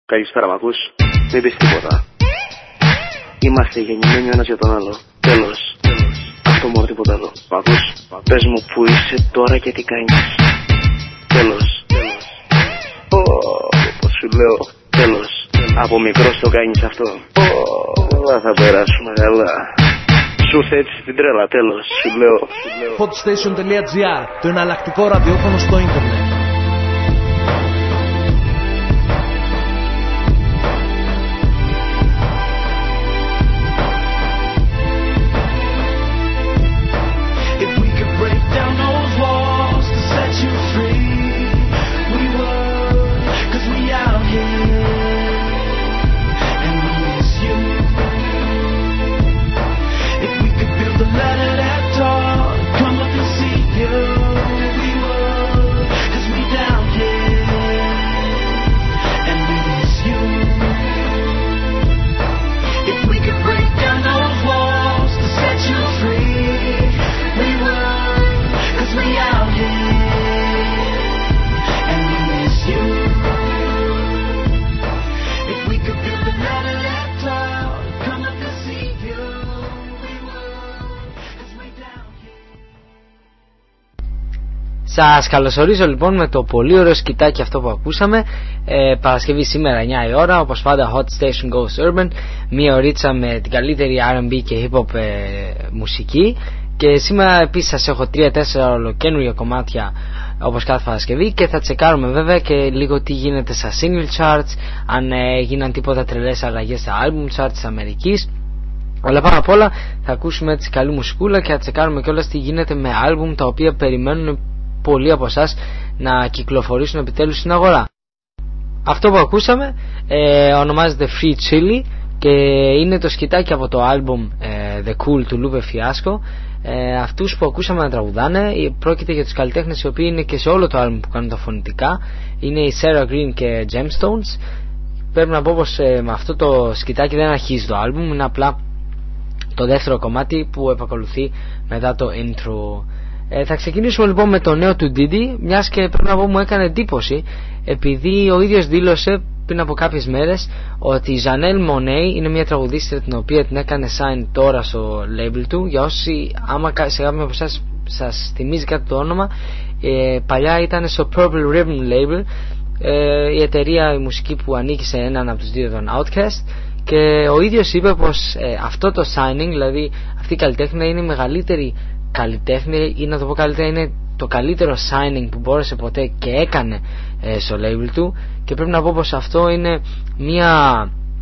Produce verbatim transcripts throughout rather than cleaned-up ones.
Καλησπέρα, μ' ακούς? Μην πεις τίποτα. Είμαστε γεννημένοι ο ένας για τον άλλο. Τέλος. Αυτό μόνο, τίποτα άλλο. Μ' ακούς? Πες μου που είσαι τώρα και τι κάνεις. Τέλος. Όπως σου λέω. Τέλος. Από μικρός το κάνεις αυτό. Όλα θα περάσουμε καλά. Σου ήρθε έτσι την τρέλα, τέλος. Σου λέω. Podstation.gr, το εναλλακτικό ραδιόφωνο στο ίντερνετ. Σας καλωσορίζω λοιπόν με το πολύ ωραίο σκητάκι αυτό που ακούσαμε. ε, Παρασκευή σήμερα εννιά η ώρα, όπως πάντα Hot Station Goes Urban. Μία ωρίτσα με την καλύτερη αρ εντ μπι και hip hop ε, μουσική. Και σήμερα επίσης σας έχω τρία τέσσερα ολοκαίνουργια κομμάτια όπως κάθε Παρασκευή. Και θα τσεκάρουμε βέβαια και λίγο τι γίνεται στα single charts, αν ε, γίναν τίποτα τρελές αλλαγές στα album charts της Αμερικής. Αλλά πάνω απ' όλα θα ακούσουμε έτσι καλή μουσικούλα και θα τσεκάρουμε κιόλας τι γίνεται με album τα οποία περιμένουν πολλοί από εσάς να κυκλοφορήσουν επιτέλους στην αγορά. Αυτό που ακούσαμε ε, ονομάζεται Free Chili και είναι το σκητάκι από το album ε, The Cool του Lupe Fiasco. ε, Αυτούς που ακούσαμε να τραγουδάνε πρόκειται για τους καλλιτέχνες οι οποίοι είναι και σε όλο το album που κάνουν τα φωνητικά. Είναι η Sarah Green και Gemstones. Πρέπει να πω πως ε, με αυτό το σκητάκι δεν αρχίζει το album, είναι απλά το δεύτερο κομμάτι που επακολουθεί μετά το intro. Ε, θα ξεκινήσουμε λοιπόν με το νέο του Diddy, μιας και πρέπει να πω μου έκανε εντύπωση επειδή ο ίδιος δήλωσε πριν από κάποιες μέρες ότι η Janelle Monáe είναι μια τραγουδίστρια την οποία την έκανε sign τώρα στο label του. Για όσοι άμα σε κάποιον από εσάς σας θυμίζει κάτι το όνομα, ε, παλιά ήταν στο Purple Ribbon Label, ε, η εταιρεία η μουσική που ανήκει σε έναν από τους δύο των Outkast. Και ο ίδιος είπε πως ε, αυτό το signing, δηλαδή αυτή η καλλιτέχνη είναι η μεγαλύτερη καλλιτέχνη ή να το πω καλύτερα είναι το καλύτερο signing που μπόρεσε ποτέ και έκανε ε, στο label του. Και πρέπει να πω πως αυτό είναι μια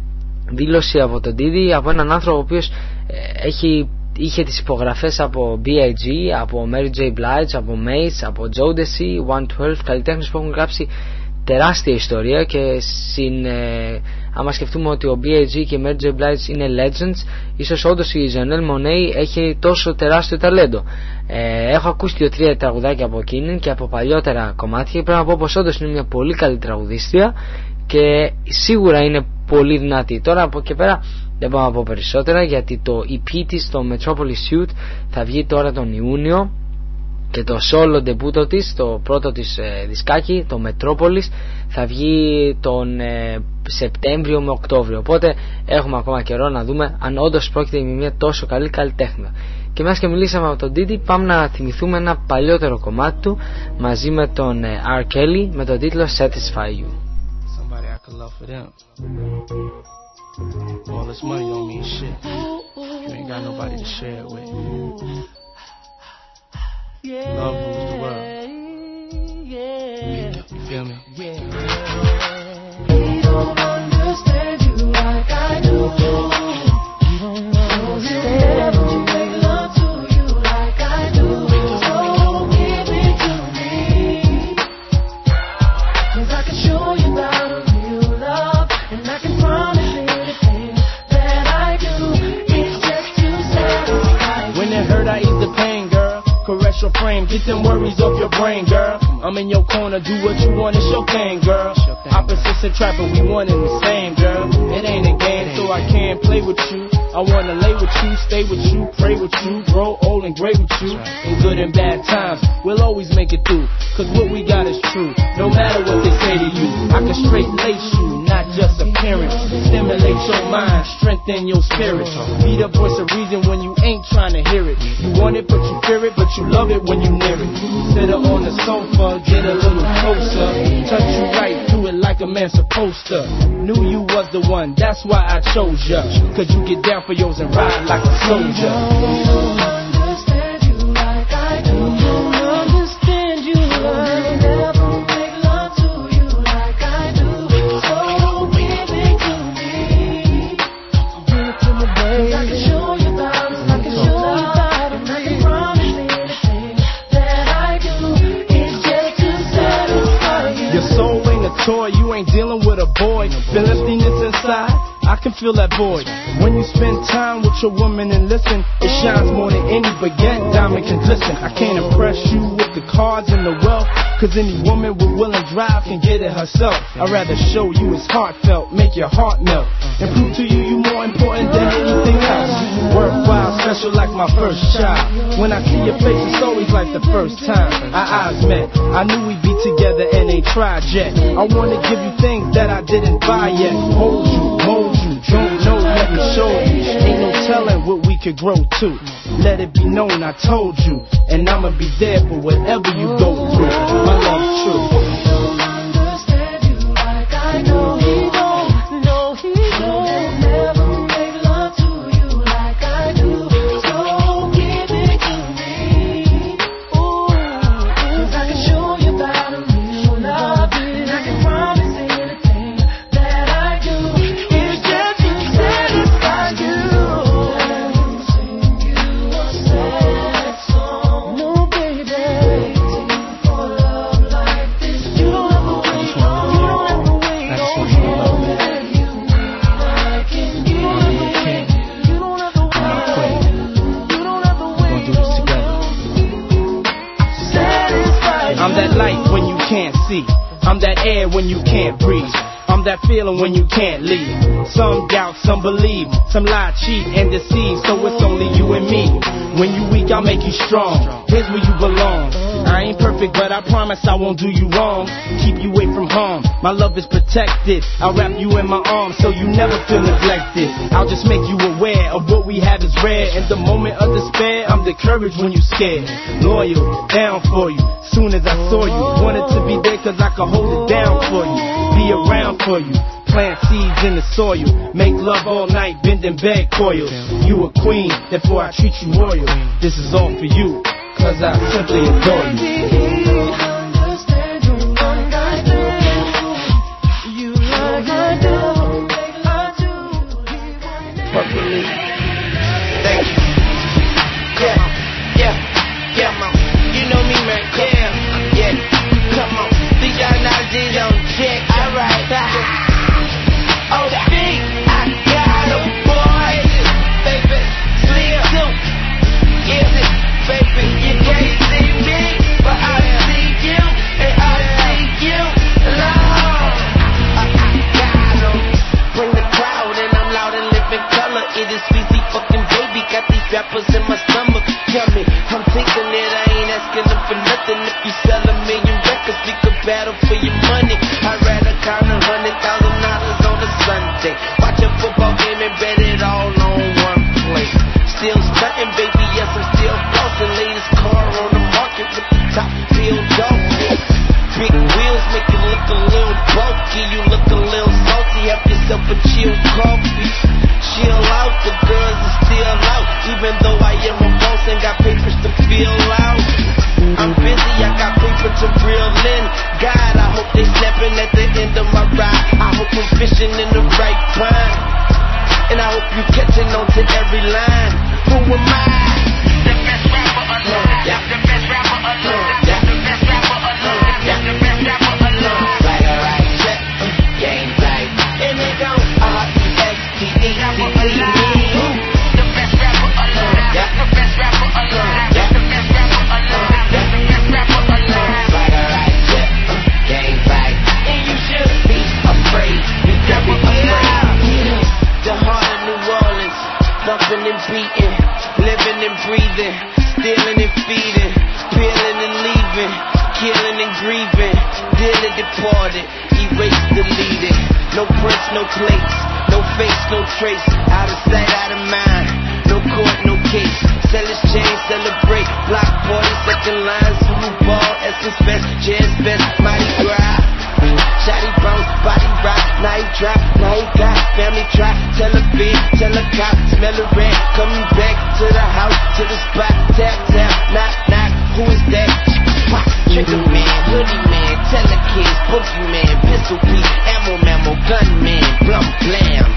δήλωση από τον Diddy, από έναν άνθρωπο ο οποίος ε, έχει, είχε τις υπογραφές από μπι άι τζι, από Mary J. Blige, από Mace, από Jodeci, εκατόν δώδεκα, καλλιτέχνες που έχουν γράψει τεράστια ιστορία. Και συν, ε, άμα σκεφτούμε ότι ο μπι άι τζι και η Mary J. Blige είναι legends, ίσως όντως η Janelle Monáe έχει τόσο τεράστιο ταλέντο. ε, Έχω ακούσει δύο τρία τραγουδάκια από εκείνη και από παλιότερα κομμάτια και πρέπει να πω πως όντως είναι μια πολύ καλή τραγουδίστρια και σίγουρα είναι πολύ δυνατή. Τώρα από εκεί πέρα δεν μπορώ να πω περισσότερα, γιατί το ι πι της, το Metropolis Suite, θα βγει τώρα τον Ιούνιο και το solo debut της, το πρώτο της ε, δισκάκι, το Metropolis, θα βγει τον ε, Σεπτέμβριο με Οκτώβριο. Οπότε έχουμε ακόμα καιρό να δούμε αν όντως πρόκειται για μια τόσο καλή καλλιτέχνη. Και μιας και μιλήσαμε από τον Diddy, πάμε να θυμηθούμε ένα παλιότερο κομμάτι του μαζί με τον ε, R. Kelly με τον τίτλο Satisfy You. Somebody I could love for them. All this money don't mean shit. You ain't got nobody to share it with. Yeah, love rules the world. Yeah, you feel me? Yeah. He don't understand you like I do. He don't understand you. Make love to you like I do. So give it to me, 'cause I can show you about a real love, and I can promise anything that I do. It's just to satisfy you. When it hurt, I ease the pain, girl. Caress your frame, get them worries off your brain, girl. I'm in your corner, do what you want, it's your thing, girl. Opposites attract, but we one and the same, girl. It ain't a game, so I can't play with you. I wanna lay with you, stay with you, pray with you, grow old and great with you. In good and bad times, we'll always make it through, 'cause what we got is true. No matter what they say to you, I can straight lace you, not just a coherence. Stimulate your mind, strengthen your spirit. Be the voice of reason when you ain't trying to hear it. You want it but you fear it, but you love it when you near it. Sit up on the sofa, get a little closer. Touch you right, do it like a man supposed to. Knew you was the one, that's why I chose ya. Cause you get down for yours and ride like a soldier. Understand you like I do. Understand you like never make love to you like I do. So give it to me. Give it to me, baby. I can show you about it. I can show you about it. I can promise anything that I do. It's just to satisfy you. Your soul ain't a toy, you ain't dealing with a boy. Feel emptiness inside, I can feel that void. When you spend time with your woman and listen, it shines more than any baguette diamond can glisten. I can't impress you with the cards and the wealth, cause any woman with will and drive can get it herself. I'd rather show you it's heartfelt, make your heart melt, and prove to you you more important than anything else. Worthwhile, special like my first child. When I see your face, it's always like the first time our eyes met. I knew we'd be together and ain't tried yet. I wanna give you things that I didn't buy yet. Hold you, mold you, don't know, let me show you. Ain't no telling what we could grow to. Let it be known I told you, and I'ma be there for whatever you go through. My love's true. Understand you like I know he don't, no he don't. Never make love to you like I do. So give it to me. Ooh, cause I can show you about a real love, and I can promise anything that I do. It's just to satisfy you. Sing you a sad song. No, baby. Waiting for love like this. You don't have to wait on. You don't have to wait on him. You I can give. You don't have to wait. You don't have to wait. Do this together. Satisfy you. I'm that light when you can't see. I'm that air when you can't breathe. I'm that feeling when you can't leave. Some doubt, some believe. Some lie, cheat, and deceive. So it's only you and me. When you weak, I'll make you strong. Here's where you belong. I ain't perfect, but I promise I won't do you wrong. Keep you away from harm. My love is protected. I'll wrap you in my arms so you never feel neglected. I'll just make you aware of what we have is rare. In the moment of despair, I'm the courage when you scared. Loyal, down for you. Soon as I saw you, wanted to be there cause I could hold it down for you. Be around for you. Plant seeds in the soil. Make love all night, bending bed coils. You a queen, therefore I treat you royal. This is all for you, cause I simply adore you. Understand you like I do. You like I do. Make love to you. Fuck with me. Thank you. Yeah, yeah, yeah, man. You know me, man. Yeah, yeah. Come on. The young Nazi don't check. Alright. Oh, big. I got a boy. Baby, slim. Is it, baby? You can't see me, but I see you, and I see you. Lord, I got 'em. Bring the crowd, and I'm loud and living color. It is Weezy fucking baby. Got these rappers in my stomach. Tell me, I'm thinking that I ain't asking them for nothing. If you sell a million records, we could battle for your money. I'd rather count a hundred thousand dollars on a Sunday. Watch a football game and bet it all on one play. Still stunting, baby, yes, I'm still flossing. Latest car on the market with the top bill dog. Big wheels make you look a little bulky. You look a little salty, have yourself a chill coffee. Chill out, the girls are still out. Even though I am a boss and got papers to fill out. I'm busy, I got paper to reel in. God, I hope they snapping at the end of my ride. I hope I'm fishing in the right pond. And I hope you catching on to every line. Who am I? The best rapper alive. Yeah. The best rapper alive. Yeah. The best rapper alive. Yeah. The best rapper alive. Right, alright, check. Game right. And it goes R E S P E C E. The best rapper alive. Yeah. The best rapper alive. Yeah. The best rapper alive. Yeah. The best rapper alive. Right, alright, check. Game right. And you should be afraid. You should be afraid. The heart of New Orleans, bumping and beating, living and breathing, stealing and feeding, peeling and leaving, killing and grieving, dearly departed, even erase, delete it. No prints, no plates, no face, no trace. Out of sight, out of mind. No court, no case. Sell his chain, celebrate. Block party, second line, Zulu ball, Essence Fest, Jazz Fest, Mighty Gras. Shotty bounce, body rock, now he drop, now he got family try. Tell a big, tell a cop, smell a rat. Coming back to the house, to the spot. Tap, tap, knock, knock. Who is that? Trigger man, hoodie man, tell the kids, boogie man, pistol Pete, ammo mammo, gun man, blum blam.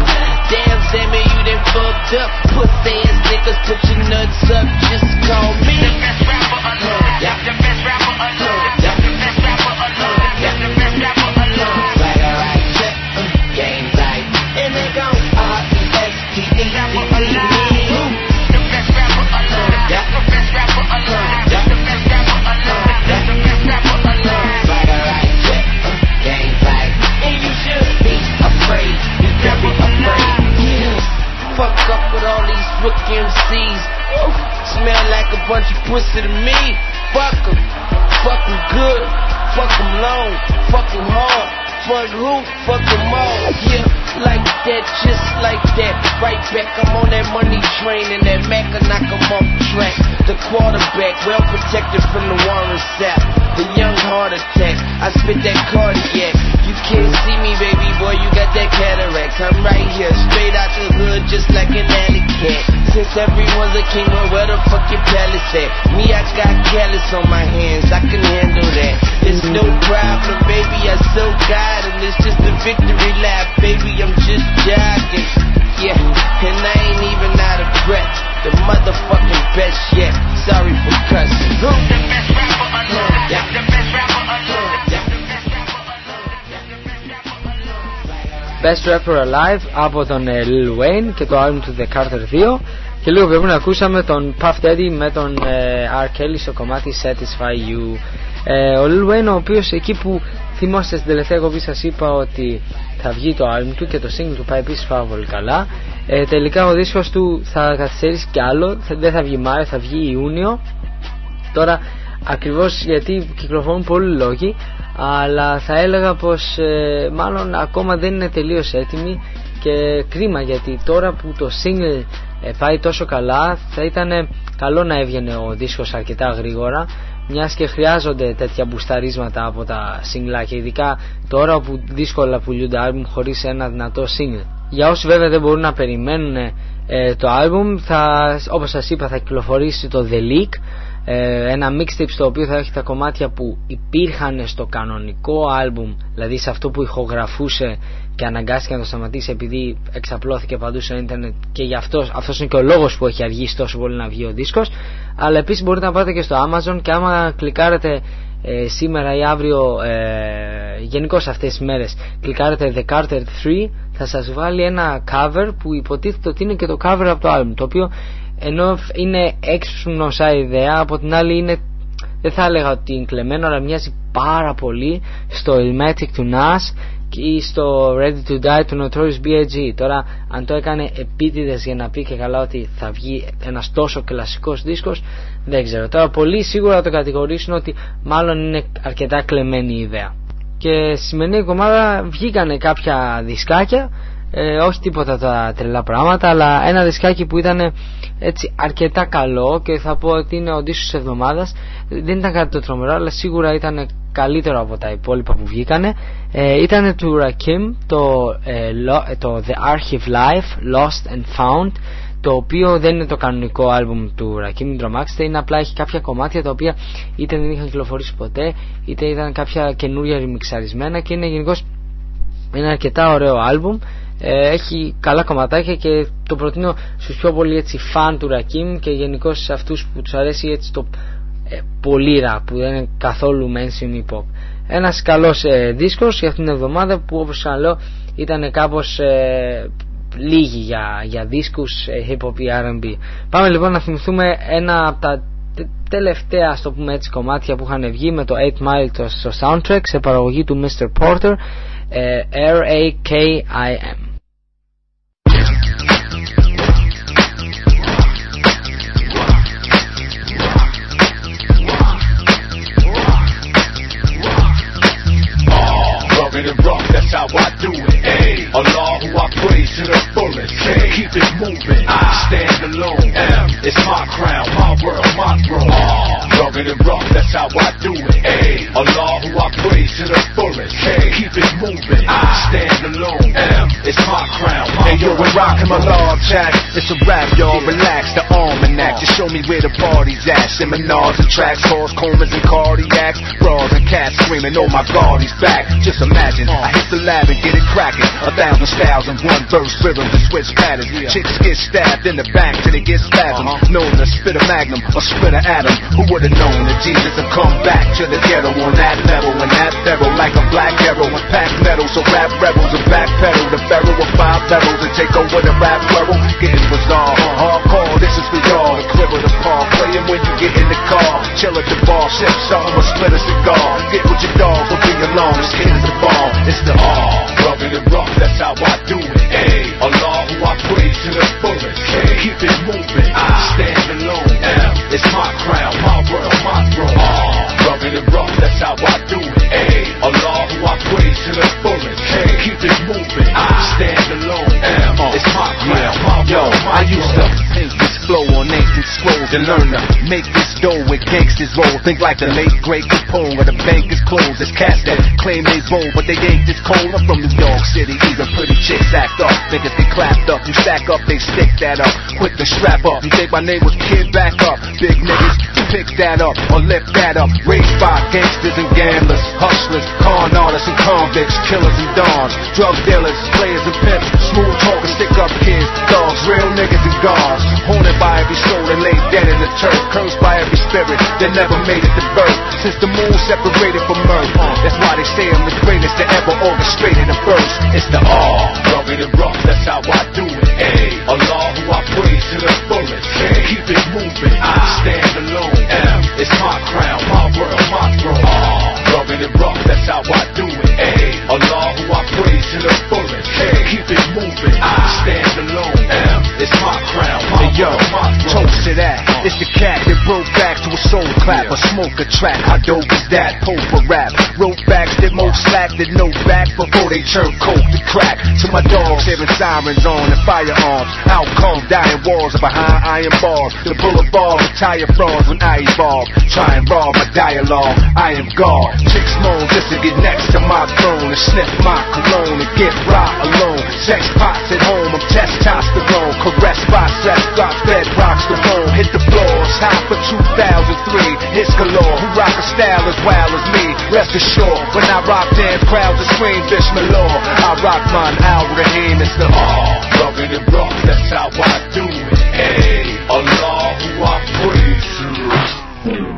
Damn Sammy, you done fucked up. Pussy ass niggas, put your nuts up, just call me the best rapper alive. Yeah, the best rapper alive. Yeah, the best rapper alive. Yeah, the best rapper alive. Right, alright, check, uh, game light. And they gon' R E S T E rapper alive. The best rapper alive. Yeah, the best rapper alive. Yeah, the best rapper alive. Yeah, the best rapper alive. Right, alright, check, uh, game light. And you should be afraid. You never afraid. Yeah. Fuck up with all these rookie M Cs. Woo. Smell like a bunch of pussy to me. Fuck 'em. Fuck 'em good. Fuck 'em long. Fuck 'em hard. Fuck who? Fuck 'em all. Yeah, like that, just like that. Right back, I'm on that money train and that Mac will knock 'em off track. The quarterback, well protected from the Warren Sapp. The young heart attack. I spit that cardiac. You can't see me, baby boy, you got that cataract. I'm right here, straight out the hood, just like an alley cat. Since everyone's a king, well, where the fuck your palace at? Me, I got callus on my hands, I can handle that. It's no problem, baby, I still got it. It's just a victory lap, baby, I'm just jogging. Yeah, and I ain't even out of breath. The motherfucking best yet. Sorry for cussing. Who? The best rapper alive. Yeah, the best rapper alive. Yeah, the best rapper alive. Yeah, the best rapper alive. Best Rapper Alive από τον ε, Lil Wayne και το album του The Carter δύο. Και λίγο πριν ακούσαμε τον Puff Daddy με τον ε, R. Kelly στο κομμάτι Satisfy You. Ε, ο Lil Wayne, ο οποίος εκεί που θυμάστε στην τελευταία κοπή σας είπα ότι θα βγει το album του και το single του πάει επίσης πάρα πολύ καλά. Ε, τελικά ο δίσκος του θα καθυστερήσει κι άλλο, δεν θα βγει Μάιο, θα βγει Ιούνιο. Τώρα ακριβώς γιατί κυκλοφορούν πολλοί λόγοι, αλλά θα έλεγα πως ε, μάλλον ακόμα δεν είναι τελείως έτοιμη και κρίμα, γιατί τώρα που το single ε, πάει τόσο καλά θα ήταν καλό να έβγαινε ο δίσκος αρκετά γρήγορα, μιας και χρειάζονται τέτοια μπουσταρίσματα από τα single, και ειδικά τώρα που δύσκολα πουλούνται άλμπουμ χωρίς ένα δυνατό single. Για όσοι βέβαια δεν μπορούν να περιμένουν ε, το άλμπουμ, θα, όπως σας είπα, θα κυκλοφορήσει το The Leak, ε, ένα mixtape στο οποίο θα έχει τα κομμάτια που υπήρχαν στο κανονικό άλμπουμ, δηλαδή σε αυτό που ηχογραφούσε και αναγκάστηκε να το σταματήσει επειδή εξαπλώθηκε παντού στο ίντερνετ, και γι' αυτό αυτός είναι και ο λόγος που έχει αργήσει τόσο πολύ να βγει ο δίσκος. Αλλά επίσης μπορείτε να πάτε και στο Amazon και άμα κλικάρετε ε, σήμερα ή αύριο, ε, γενικώς αυτές τις μέρες, κλικάρετε The Carter τρία, θα σας βάλει ένα cover που υποτίθεται ότι είναι και το cover από το album, το οποίο ενώ είναι έξυπνο σαν ιδέα, από την άλλη είναι, δεν θα έλεγα ότι είναι κλεμμένο, αλλά μοιάζει πάρα πολύ στο Illmatic του Nas ή στο Ready to Die του Notorious μπι άι τζι. Τώρα αν το έκανε επίτηδες για να πει και καλά ότι θα βγει ένας τόσο κλασικός δίσκος, δεν ξέρω. Τώρα πολλοί σίγουρα το κατηγορήσουν ότι μάλλον είναι αρκετά κλεμμένη η ιδέα. Και στη σημερινή εβδομάδα βγήκανε κάποια δισκάκια, ε, όχι τίποτα τα τρελά πράγματα, αλλά ένα δισκάκι που ήταν έτσι αρκετά καλό και θα πω ότι είναι ο δίσκος της εβδομάδας. Δεν ήταν κάτι το τρομερό, αλλά σίγουρα ήταν καλύτερο από τα υπόλοιπα που βγήκανε. ε, ήταν του Rakim, το, ε, το The Archive Life Lost and Found, το οποίο δεν είναι το κανονικό άλμπουμ του Rakim, μην τρομάξετε, είναι απλά έχει κάποια κομμάτια τα οποία είτε δεν είχαν κυκλοφορήσει ποτέ, είτε ήταν κάποια καινούρια ρημιξαρισμένα, και είναι γενικώς ένα αρκετά ωραίο άλμπουμ. ε, έχει καλά κομματάκια και το προτείνω στους πιο πολύ έτσι φαν του Rakim και γενικώς σε αυτούς που τους αρέσει έτσι το ε, πολύ rap που δεν είναι καθόλου mainstream hip hop. Ένας καλός ε, δίσκος για αυτήν την εβδομάδα που, όπως σας λέω, ήταν κάπως ε, λίγοι για, για δίσκους ε, hip hop ή αρ εντ μπι. Πάμε λοιπόν να θυμηθούμε ένα από τα τε, τελευταία, ας το πούμε έτσι, κομμάτια που είχαν βγει με το eight mile στο soundtrack σε παραγωγή του μίστερ Porter, ε, αρ έι κέι άι εμ. It to my log track. It's a rap, y'all, relax, the almanac. Just show me where the party's at. Seminars and tracks, calls, comas and cardiacs. Bras and cats screaming, oh my God, he's back. Just imagine, I hit the lab and get it cracking. A thousand styles in one verse, rhythm to switch patterns. Chicks get stabbed in the back till they get spasmed. Known to spit a magnum or split an atom. Who would've known that Jesus would come back to the ghetto on that level? And that barrel like a black arrow and pack metal. So rap rebels and backpedal the barrel of five barrels and take over the rap world. Getting bizarre, hardcore, this is for y'all. The clip of the park, playing when you get in the car. Chill at the bar, sip something or split a cigar. Get with your dogs, don't be alone, this kid is the ball. It's the all, rubbing it rough, that's how I do it. Ayy, Allah who I praise to the fullest. Keep it moving, I stand alone. M, it's my crown, my world, my throne. All, rubbing it rough, that's how I do it. Ayy, Allah who I praise to the fullest. Keep it moving, I stand alone. M, it's my crown, my world, my throne. I used to think this flow on ancient scrolls and learn to make this dough with gangsters roll. Think like the late great Capone where the bank is closed. There's cats that claim they bold, but they ain't this cold. I'm from New York City, even pretty chicks act up. Niggas get clapped up, you stack up, they stick that up. Quick to strap up, you think my name was Kid, back up. Big niggas, pick that up or lift that up. Raised by gangsters and gamblers, hustlers, con artists and convicts, killers and dons, drug dealers, players and pimps, smooth talkers, stick up kids, dogs, real niggas and guards. Haunted by every soul that laid dead in the turf, cursed by every spirit that never made it to birth. Since the moon separated from earth, that's why they say I'm the greatest that ever orchestrated a verse. It's the all, rubbing it rough, that's how I do it. Ayy, Allah who I praise to the fullest. Keep it moving, I stand alone. M, it's my crown, my world, my throne. All, rubbing it rough, that's how I do it. Ayy, Allah who I praise to the fullest. Keep it moving, I stand alone. M, it's my crown, my hey, yo, world, my throne. Toast to that, it's the cat that broke back to a soul clap, a smoke a track. How dope is that? Pope for rap, rope backs that most slack that no back before they turn coke to crack. To my dogs, hearing sirens on and firearms. Out come dying walls behind iron bars. The boulevard with tire flaws when I evolve. Try and rob my dialogue, I am God. Chicks moan just to get next to my throne and sniff my cologne and get right alone. Sex pots at home, I'm testosterone. Caress biceps, drops bed rocks the bone. Hit the floors, high for two thousand three. Hits galore, who rock a style as wild as me. Rest assured, when I rock dance crowds and scream Fish Malore. I rock mine, Al Rahim, it's the all, rubbing it rough, that's how I do it. Hey, Allah who I praise to.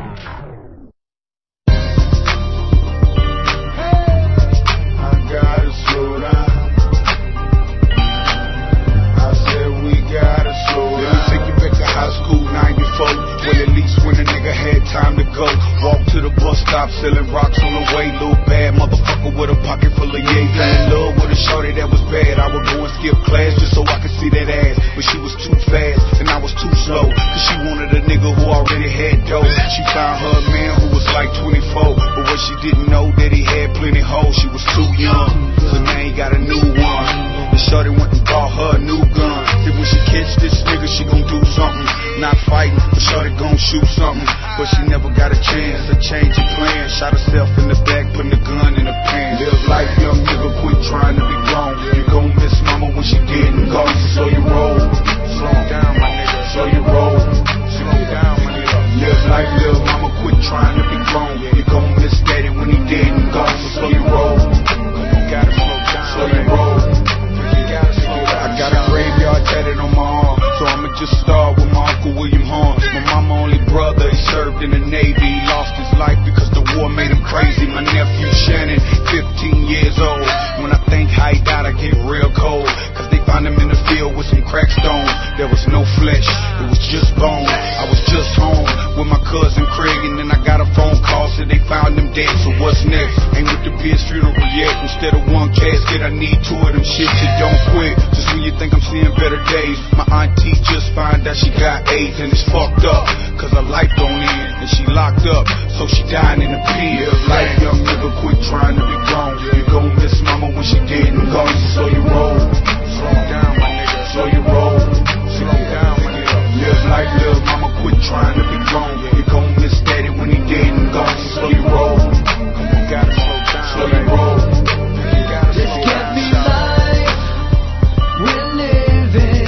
Time to go, walk to the bus stop, selling rocks on the way. Little bad motherfucker with a pocket full of yay. Fell in love with a shorty that was bad. I would go and skip class just so I could see that ass. But she was too fast and I was too slow, cause she wanted a nigga who already had dough. She found her a man who was like twenty-four, but what she didn't know that he had plenty hoes. She was too young, so now he got a new one. The shorty went and bought her a new gun. Then when she catch this nigga, she gon' do something. Not fighting, but shorty gon' shoot something. But she never got a chance to change her plan. Shot herself in the back, putting the gun in her pants. Live life, young nigga, quit trying to be grown. You gon' miss mama when she dead and gone. So you roll, slow down, my nigga. So you roll, slow down, my nigga. Live life, little mama, quit trying to be grown. You gon' miss daddy when he dead and gone. So slow you roll, you gotta slow down. So you roll, you gotta slow down. I got a graveyard tatted on my arm, so I'ma just start with my Uncle William Horn. My mama only brother, he served in the Navy. He lost his life because the war made him crazy. My nephew Shannon, fifteen years old. When I think how he died, I get real cold, cause they found him in the field with some crack stones. There was no flesh, it was just bone. I was just home with my cousin Craig, and then I got a phone call, said they found him dead. So what's next? Ain't with the bitch funeral yet. Instead of one casket, I need two of them shit. You don't quit just when you think I'm seeing better days. My auntie just found out she got AIDS, and it's fucked up, cause her life don't end, and she locked up, so she dying in the pen. Life, young nigga, quit trying to be grown. You gon' miss mama when she dead and gone. So you roll, slow down, my nigga. So you roll, slow down, my nigga. Live life, little mama, quit trying to be grown. You gon' miss daddy when he dead and gone. So you roll, you gotta slow down. So you roll, you gotta slow down. This can't be life we're living.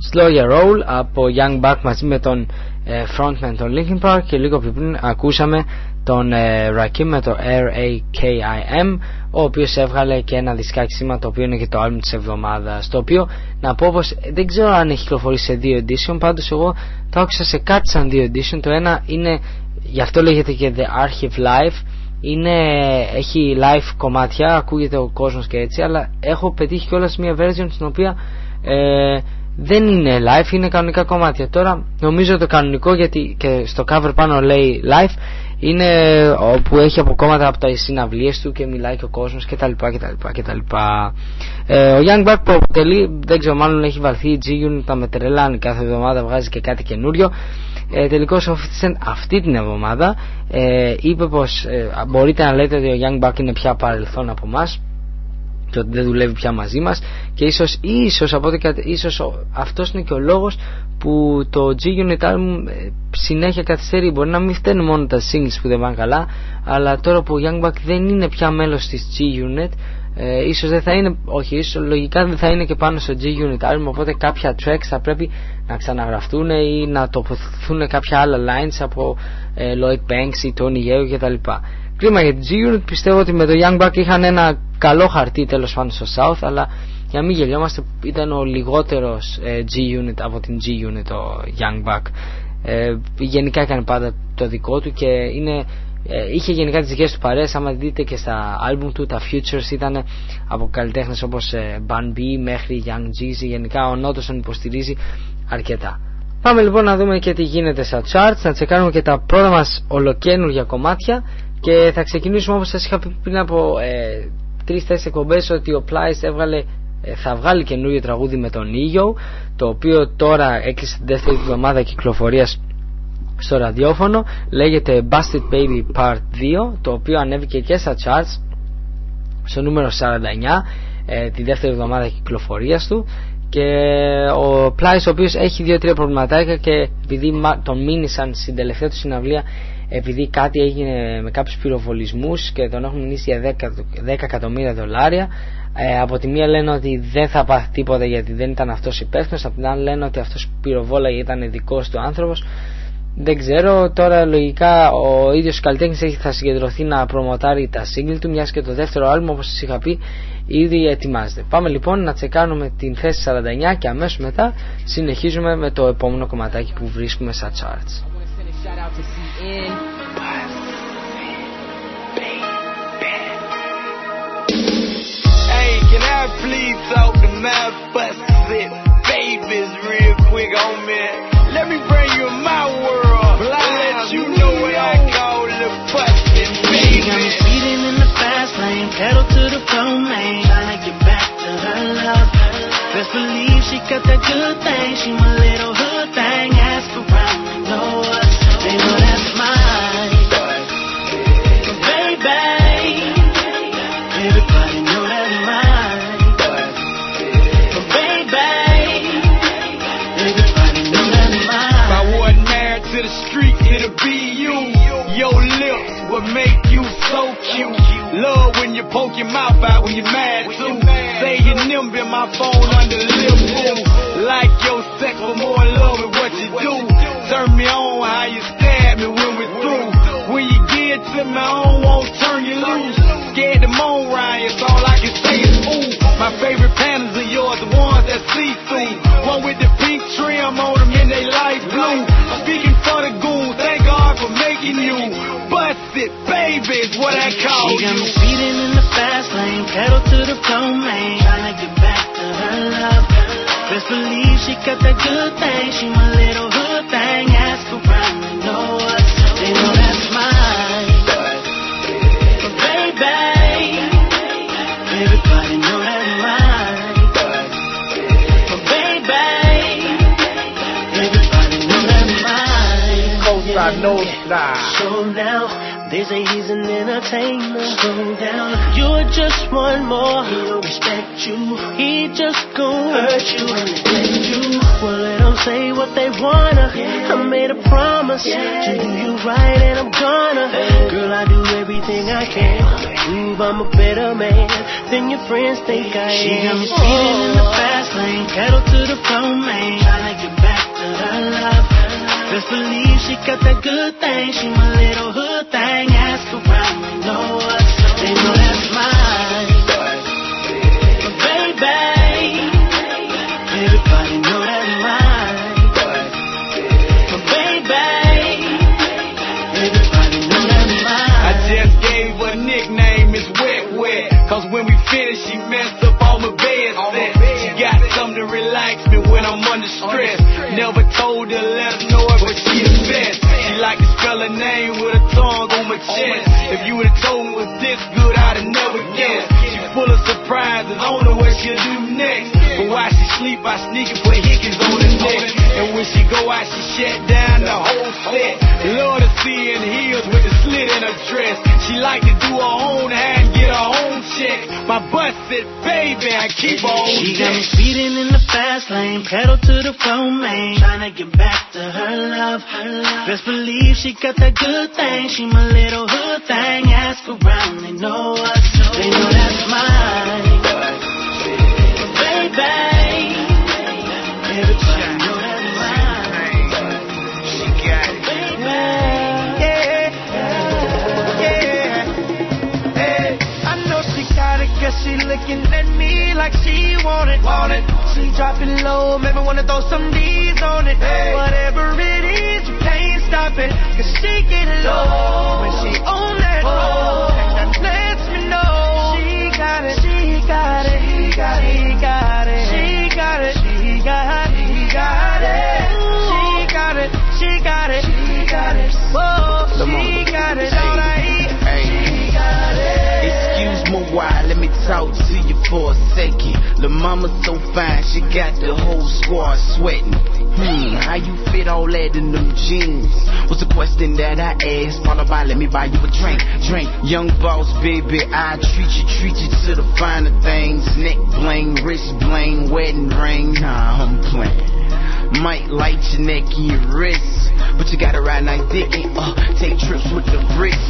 Slow Your Roll από Young Buck μαζί με τον ε, frontman των Linkin Park, και λίγο πιο πριν ακούσαμε τον ε, Rakim με το R A K I M, ο οποίος έβγαλε και ένα δισκάκι σήμα, το οποίο είναι και το album της εβδομάδας, το οποίο να πω πως δεν ξέρω αν έχει κυκλοφορήσει σε δύο edition, πάντως εγώ το άκουσα σε κάτι σαν δύο edition. Το ένα είναι, γι' αυτό λέγεται και The Archive Live, είναι, έχει live κομμάτια, ακούγεται ο κόσμος και έτσι, αλλά έχω πετύχει κιόλας μια version στην οποία ε, δεν είναι live, είναι κανονικά κομμάτια. Τώρα νομίζω το κανονικό, γιατί και στο cover πάνω λέει live, είναι όπου έχει αποκόμματα από τα συναυλίες του και μιλάει και ο κόσμος κτλ. κτλ, κτλ. Ε, ο Young Buck που αποτελεί, δεν ξέρω, μάλλον έχει βαλθεί η G-Unit, τα με τρελάνει, κάθε εβδομάδα βγάζει και κάτι καινούριο. Ε, τελικώς ο fifty Cent αυτή την εβδομάδα ε, είπε πως ε, μπορείτε να λέτε ότι ο Young Buck είναι πια παρελθόν από εμάς και ότι δεν δουλεύει πια μαζί μας, και ίσως, ίσως, από ό,τι κατε, ίσως αυτός είναι και ο λόγος που το G-Unit album ε, συνέχεια καθυστερεί. Μπορεί να μην φταίνουν μόνο τα singles που δεν πάνε καλά, αλλά τώρα που ο Young Buck δεν είναι πια μέλος της G-Unit, ε, ίσως δεν θα είναι, όχι, ίσως λογικά δεν θα είναι και πάνω στο G-Unit album, οπότε κάποια tracks θα πρέπει να ξαναγραφτούν ή να τοποθετηθούν κάποια άλλα lines από ε, Lloyd Banks ή Tony Yeo κτλ. Κρίμα για την G-Unit, πιστεύω ότι με το Young Buck είχαν ένα καλό χαρτί τέλος πάντων στο South, αλλά για μην γελιόμαστε, ήταν ο λιγότερος ε, G-Unit από την G-Unit ο Young Buck. Ε, γενικά έκανε πάντα το δικό του και είναι, ε, είχε γενικά τις δικές του παρέες. Άμα δείτε και στα album του, τα Futures ήταν από καλλιτέχνες όπως ε, Bun B μέχρι Young Jeezy. Γενικά ο Νότος τον υποστηρίζει αρκετά. Πάμε λοιπόν να δούμε και τι γίνεται στα charts, να τσεκάρουμε και τα πρώτα μας ολοκαίνουργια κομμάτια, και θα ξεκινήσουμε όπως σας είχα πει πριν από ε, τρεις-τέσσερις εκπομπές ότι ο Plies έβγαλε, ε, θα βγάλει καινούριο τραγούδι με τον Ego, το οποίο τώρα έκλεισε την δεύτερη εβδομάδα κυκλοφορίας στο ραδιόφωνο. Λέγεται Busted Baby Part δύο, το οποίο ανέβηκε και στα charts στο νούμερο σαράντα εννιά ε, τη δεύτερη εβδομάδα κυκλοφορίας του. Και ο Plies, ο οποίος έχει δύο-τρία προβληματάκια, και επειδή τον μήνυσαν στην τελευταία του συναυλία, επειδή κάτι έγινε με κάποιους πυροβολισμούς και τον έχουν μηνύσει για δέκα εκατομμύρια δολάρια, ε, από τη μία λένε ότι δεν θα πάθει τίποτα γιατί δεν ήταν αυτός υπεύθυνος, από την άλλη λένε ότι αυτός που πυροβόλαγε ήταν δικός του άνθρωπος. Δεν ξέρω, τώρα λογικά ο ίδιος ο καλλιτέχνης θα συγκεντρωθεί να προμοτάρει τα single του, μιας και το δεύτερο άλμπum, όπως σας είχα πει, ήδη ετοιμάζεται. Πάμε λοιπόν να τσεκάνουμε την θέση σαράντα εννιά και αμέσως μετά συνεχίζουμε με το επόμενο κομματάκι που βρίσκουμε στα charts. Hey, can I please talk to my busted babies real quick on me? Let me bring you in my world. I'll let you know what I call the busted baby. She got me speeding in the fast lane, pedal to the floor, man. Tryna get back to her love. Best believe she got that good thing. She my little hood thing. Ask around, they know us. They know that's mine. Baby, everybody know that's mine. Baby, everybody know that's mine. If I wasn't married to the streets, it'll be you. Your lips would make you so cute. Love when you poke your mouth out when you're mad too. Say your nimble in my phone under the lip boom. Like your sex for more love with what you do. Turn me on how you stab me when we're through. When you get to me, I don't want to turn you loose. Scared to moan right, it's all I can say is ooh. My favorite patterns are yours, the ones that see through. One with the pink trim on them and they light blue. Speaking for the goons, thank God for making you. Busted baby is what I call you. She got me speeding in the fast lane, pedal to the floor, man. Tryna get back to her love. Best believe she got that good thing. She my little hood thing. Ask around, they know us. They know that's mine. But baby, everybody know that's mine. But baby, everybody know that's mine. Cosa Nostra. So now they say he's an entertainer. Slow down, you're just one more. He don't respect you. He just gon' hurt you and neglect you. Well, let them say what they wanna. I made a promise to do you right, and I'm gonna. Girl, I do everything I can to prove I'm a better man than your friends think I am. She got me speeding in the fast lane, pedal to the floor, man. Tryna get back to her love. Best believe she got that good thing. She my little hood thing. Ask around, they know us. They know that's mine. But baby, everybody know that's mine. But baby, everybody know that's mine. I just gave her a nickname, it's Wet Wet. Cause when we finished, she messed up all my bed set. She got something to relax me when I'm under stress. Never told her, let her know it, but she the best. She like to spell her name with a tongue on my chest. If you would've told me it was this good, I'd have never guessed. She full of surprises, I don't know what she'll do next. But while she sleep, I sneak and put hickey's on her neck. And when she go out, she shut down the whole set. Lord to see in heels with the slit in her dress. She like to do her own hair and get her own check. My butt said, baby, I keep her on She got me check. speeding in the fast lane, pedal to the floor, man. Tryna get back to her love. Best believe she got that good thing. She my little hood thing. Ask around, they know us. They know that's mine. Baby, everybody know that's mine. She got it. Baby, Yeah, yeah. Hey, I know she got it, cause she looking at me like she want it, want it. She dropping low, maybe wanna throw some D's on it. Hey. Whatever it is, you can't stop it, cause she get low when she on that road. And that lets me know she got it, she got it, she got it, she got it, she got it, she got it, she got it, she got it, she got it, she got it, whoa, she got it, all right, she got it. Excuse me while, let me talk to you for a second. Lil' mama so fine, she got the whole squad sweating. Hmm, how you fit all that in them jeans? Was the question that I asked, followed by let me buy you a drink, drink. Young boss, baby, I treat you, treat you to the finer things. Neck bling, wrist bling, wedding ring, nah, I'm playing. Might light your neck and your wrist, but you gotta ride nice dick and uh, take trips with the bricks.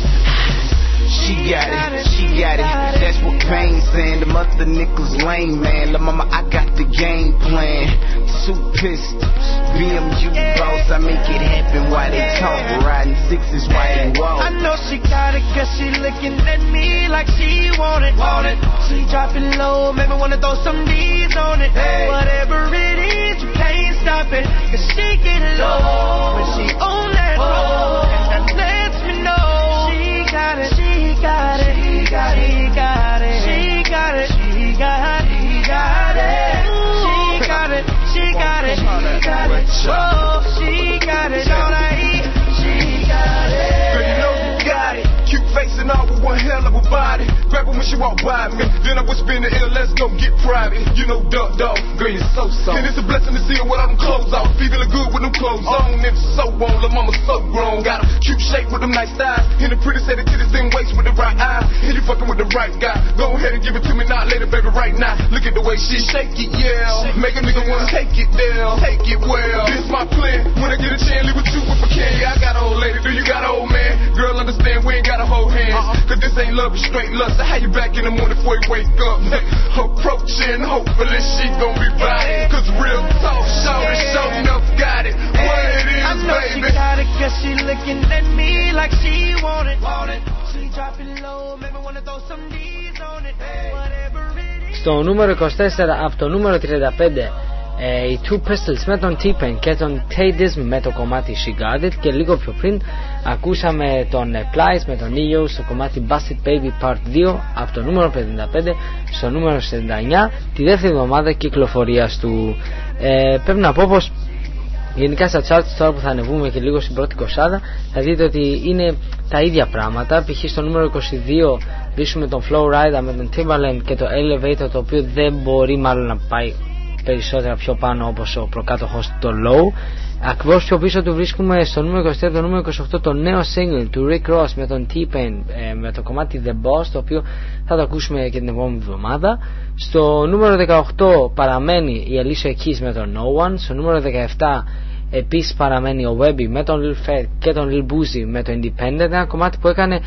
She got it, she got it, that's what Payne's saying. The mother nickels lame, man. La mama, I got the game plan. Two pistols, B M W boss, I make it happen while they talk. Riding sixes while they walk. I know she got it, cause she looking at me like she want it, want it. She dropping low, maybe wanna throw some D's on it. Hey. Whatever it is, you can't stop it, cause she get low when she on that road. And that lets me know she got it, she got it, she got it, she got it, she got it, she got it, she got it, she got it, she got it, she got it, oh, she got it, all right, she got it. Girl, you know you got it. Cute face and all with one hell of a body. Grab her when she walk by me. Then I whisper in the ear, let's go get private. You know, duck dog, girl, you're so soft. And it's a blessing to see her without them clothes off. Feeling good with them clothes on. And so on, la mama so grown. Got a cute shape with them nice thighs. And the pretty set of titties in waist with the right eyes. And you fucking with the right guy. Go ahead and give it to me now, later, baby, right now. Look at the way she shake it, yeah. Make a nigga wanna take it down. Take it well. This my plan. When I get a chance, leave with you if I can. Yeah, I got an old lady. Do you got an old man? Girl, understand we ain't gotta hold hands. Uh-huh. Cause this ain't love, it's straight lust. I have you back in the morning before you wake up. Approaching, hopefully she gon' be right. Cause real talk, shorty, show enough got it. What it is, I know baby. she got it, cause she looking at me like she want it, want it. She dropping low, maybe wanna throw some D's on it. Whatever it is. Στο νούμερο είκοσι τέσσερα από το νούμερο τριάντα πέντε ε, οι Two Pistols με τον T-Pain και τον Tay Disney με το κομμάτι She Got It, και λίγο πιο πριν ακούσαμε τον Plies με τον E O στο κομμάτι Busted Baby Part δύο από το νούμερο πενήντα πέντε στο νούμερο σαράντα εννιά, τη δεύτερη εβδομάδα κυκλοφορίας του. Ε, πρέπει να πω πως γενικά στα charts τώρα που θα ανεβούμε και λίγο στην πρώτη εικοσάδα θα δείτε ότι είναι τα ίδια πράγματα. Π.χ. στο νούμερο είκοσι δύο βρίσκουμε τον Flow Rider με τον Timbaland και το Elevator, το οποίο δεν μπορεί μάλλον να πάει περισσότερα πιο πάνω όπως ο προκάτοχος το Low. Ακριβώς πιο πίσω του βρίσκουμε στο νούμερο είκοσι τρία, το νούμερο είκοσι οκτώ, το νέο single του Rick Ross με τον T-Pain ε, με το κομμάτι The Boss, το οποίο θα το ακούσουμε και την επόμενη εβδομάδα. Στο νούμερο δεκαοκτώ παραμένει η Alicia Keys με τον No One. Στο νούμερο δεκαεπτά επίσης παραμένει ο Webby με τον Lil Fat και τον Lil Boozy με το Independent, ένα κομμάτι που έκανε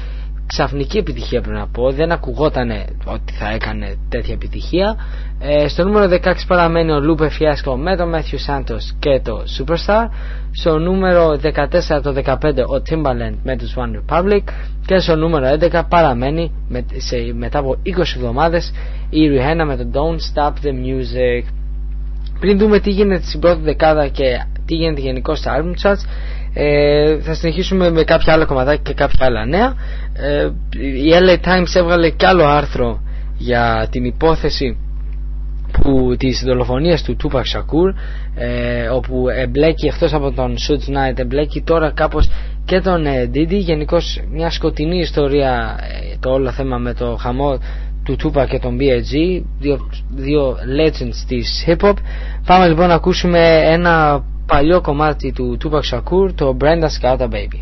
ξαφνική επιτυχία, πρέπει να πω. Δεν ακουγότανε ότι θα έκανε τέτοια επιτυχία. ε, Στο νούμερο δεκαέξι παραμένει ο Lupe Fiasco με τον Matthew Santos και το Superstar. Στο νούμερο δεκατέσσερα το δεκαπέντε ο Timbaland με τους One Republic. Και στο νούμερο έντεκα παραμένει με, σε, μετά από είκοσι εβδομάδες η Rihanna με το Don't Stop the Music. Πριν δούμε τι γίνεται στην πρώτη δεκάδα και τι γίνεται γενικώς στα album charts, ε, θα συνεχίσουμε με κάποια άλλα κομματάκια και κάποια άλλα νέα. ε, Η ελ έι Times έβγαλε κι άλλο άρθρο για την υπόθεση που, της δολοφονίας του Tupac Shakur, ε, όπου εμπλέκει εκτός από τον Suge Knight, εμπλέκει τώρα κάπως και τον ε, Diddy. Γενικώς μια σκοτεινή ιστορία, ε, το όλο θέμα με το χαμό του Tupac και τον μπι άι τζι, δύο, δύο legends της hip hop. Πάμε λοιπόν να ακούσουμε ένα παλιό κομμάτι του Tupac Shakur, το Brenda's Got a Baby.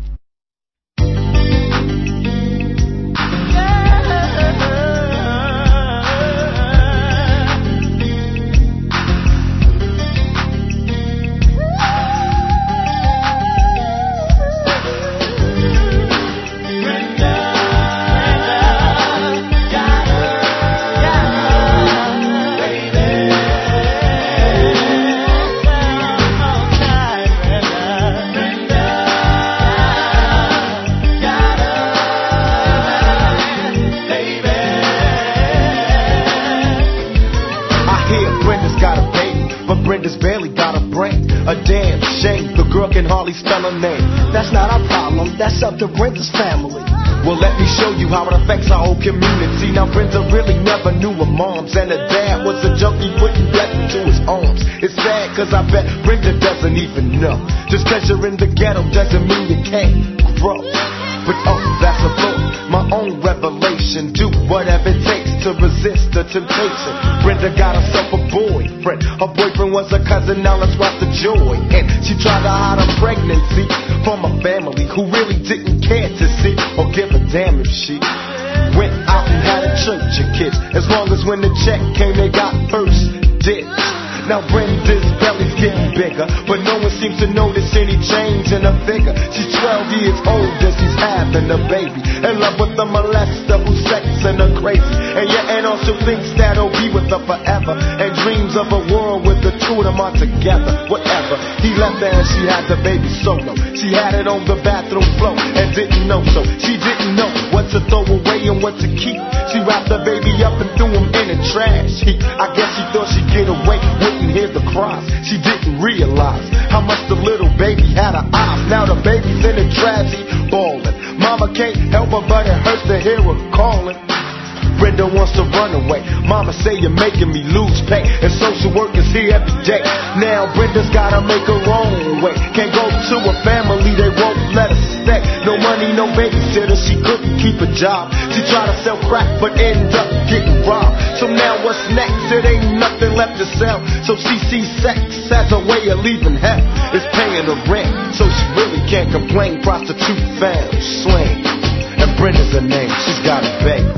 Brenda's barely got a brain. A damn shame, the girl can hardly spell her name. That's not our problem, that's up to Brenda's family. Well, let me show you how it affects our whole community. Now, Brenda really never knew her moms, and her dad was a junkie putting death into his arms. It's sad, cause I bet Brenda doesn't even know. Just cause you're in the ghetto doesn't mean you can't grow. But oh, that's a thought, my own revelation. Do whatever it takes to resist the temptation. Brenda got herself a boyfriend. Her boyfriend was a cousin, now let's watch the joy. And she tried to hide her pregnancy from a family who really didn't care to see or give a damn if she went out and had a church of kids. As long as when the check came, they got first dibs. Now Brenda's belly's getting bigger, but no one seems to notice any change in her figure. She's twelve years old and she's having a baby, in love with a molester who's sexing her crazy. And your aunt also thinks that he'll be with her forever, and dreams of a world with the two of them are together. Whatever, he left her and she had the baby solo. She had it on the bathroom floor and didn't know, so she didn't know what to throw away and what to keep. She wrapped the baby up and threw him in the trash heap. I guess she thought she'd get away with hear the cries. She didn't realize how much the little baby had her eyes. Now the baby's in the trash, he ballin'. Mama can't help her, but it hurts to hear her calling. Brenda wants to run away. Mama say you're making me lose pay, and social work is here every day. Now Brenda's gotta make her own way. Can't go to a family, they won't let her stay. No money, no babysitter, she couldn't keep a job. She tried to sell crack, but ended up getting robbed. So now what's next? It ain't nothing left to sell. So she sees sex as a way of leaving hell. It's paying the rent, so she really can't complain. Prostitute found, slang, and Brenda's her name. She's got a baby.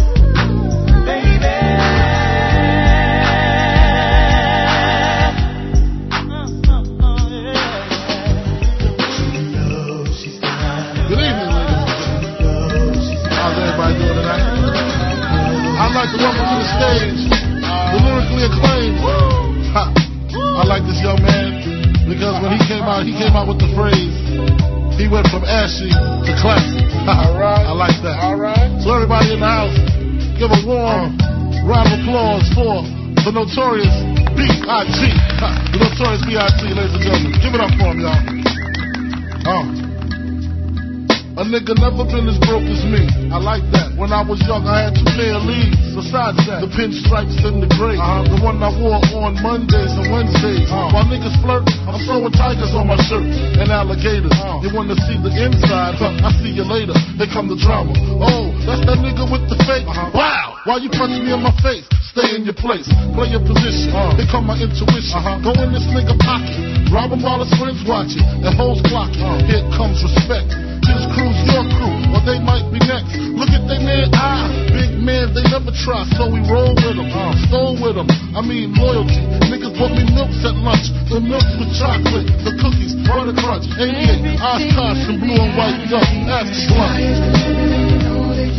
I'd like to welcome to the stage the lyrically acclaimed. Ha. I like this young man because when he came out, he came out with the phrase, he went from ashy to classic. All right. I like that. All right. So everybody in the house, give a warm round of applause for the notorious B I G The notorious B I G ladies and gentlemen. Give it up for him, y'all. Oh. A nigga never been as broke as me. I like that. When I was young, I had two pair of leaves. Besides that, the pinstripes and the gray. Uh-huh. The one I wore on Mondays and Wednesdays. Uh-huh. While niggas flirt, I'm throwing tigers on my shirt and alligators. Uh-huh. You wanna see the inside? Huh? I see you later. Here come the drama. Oh, that's that nigga with the fake. Uh-huh. Wow! Why you punch me in my face? Stay in your place. Play your position. Uh-huh. Here come my intuition. Uh-huh. Go in this nigga pocket. Rob him while his friends watching. And hoes clocking. Uh-huh. Here comes respect. This crew's your crew, or they might be next. Look at they man, ah, big man, they never try, so we roll with them, uh, stole with them. I mean loyalty. Niggas bought me milks at lunch, the milks with chocolate, the cookies, butter crunch, eighty-eight, Oshkosh, and blue and white duck. Ask the blunt.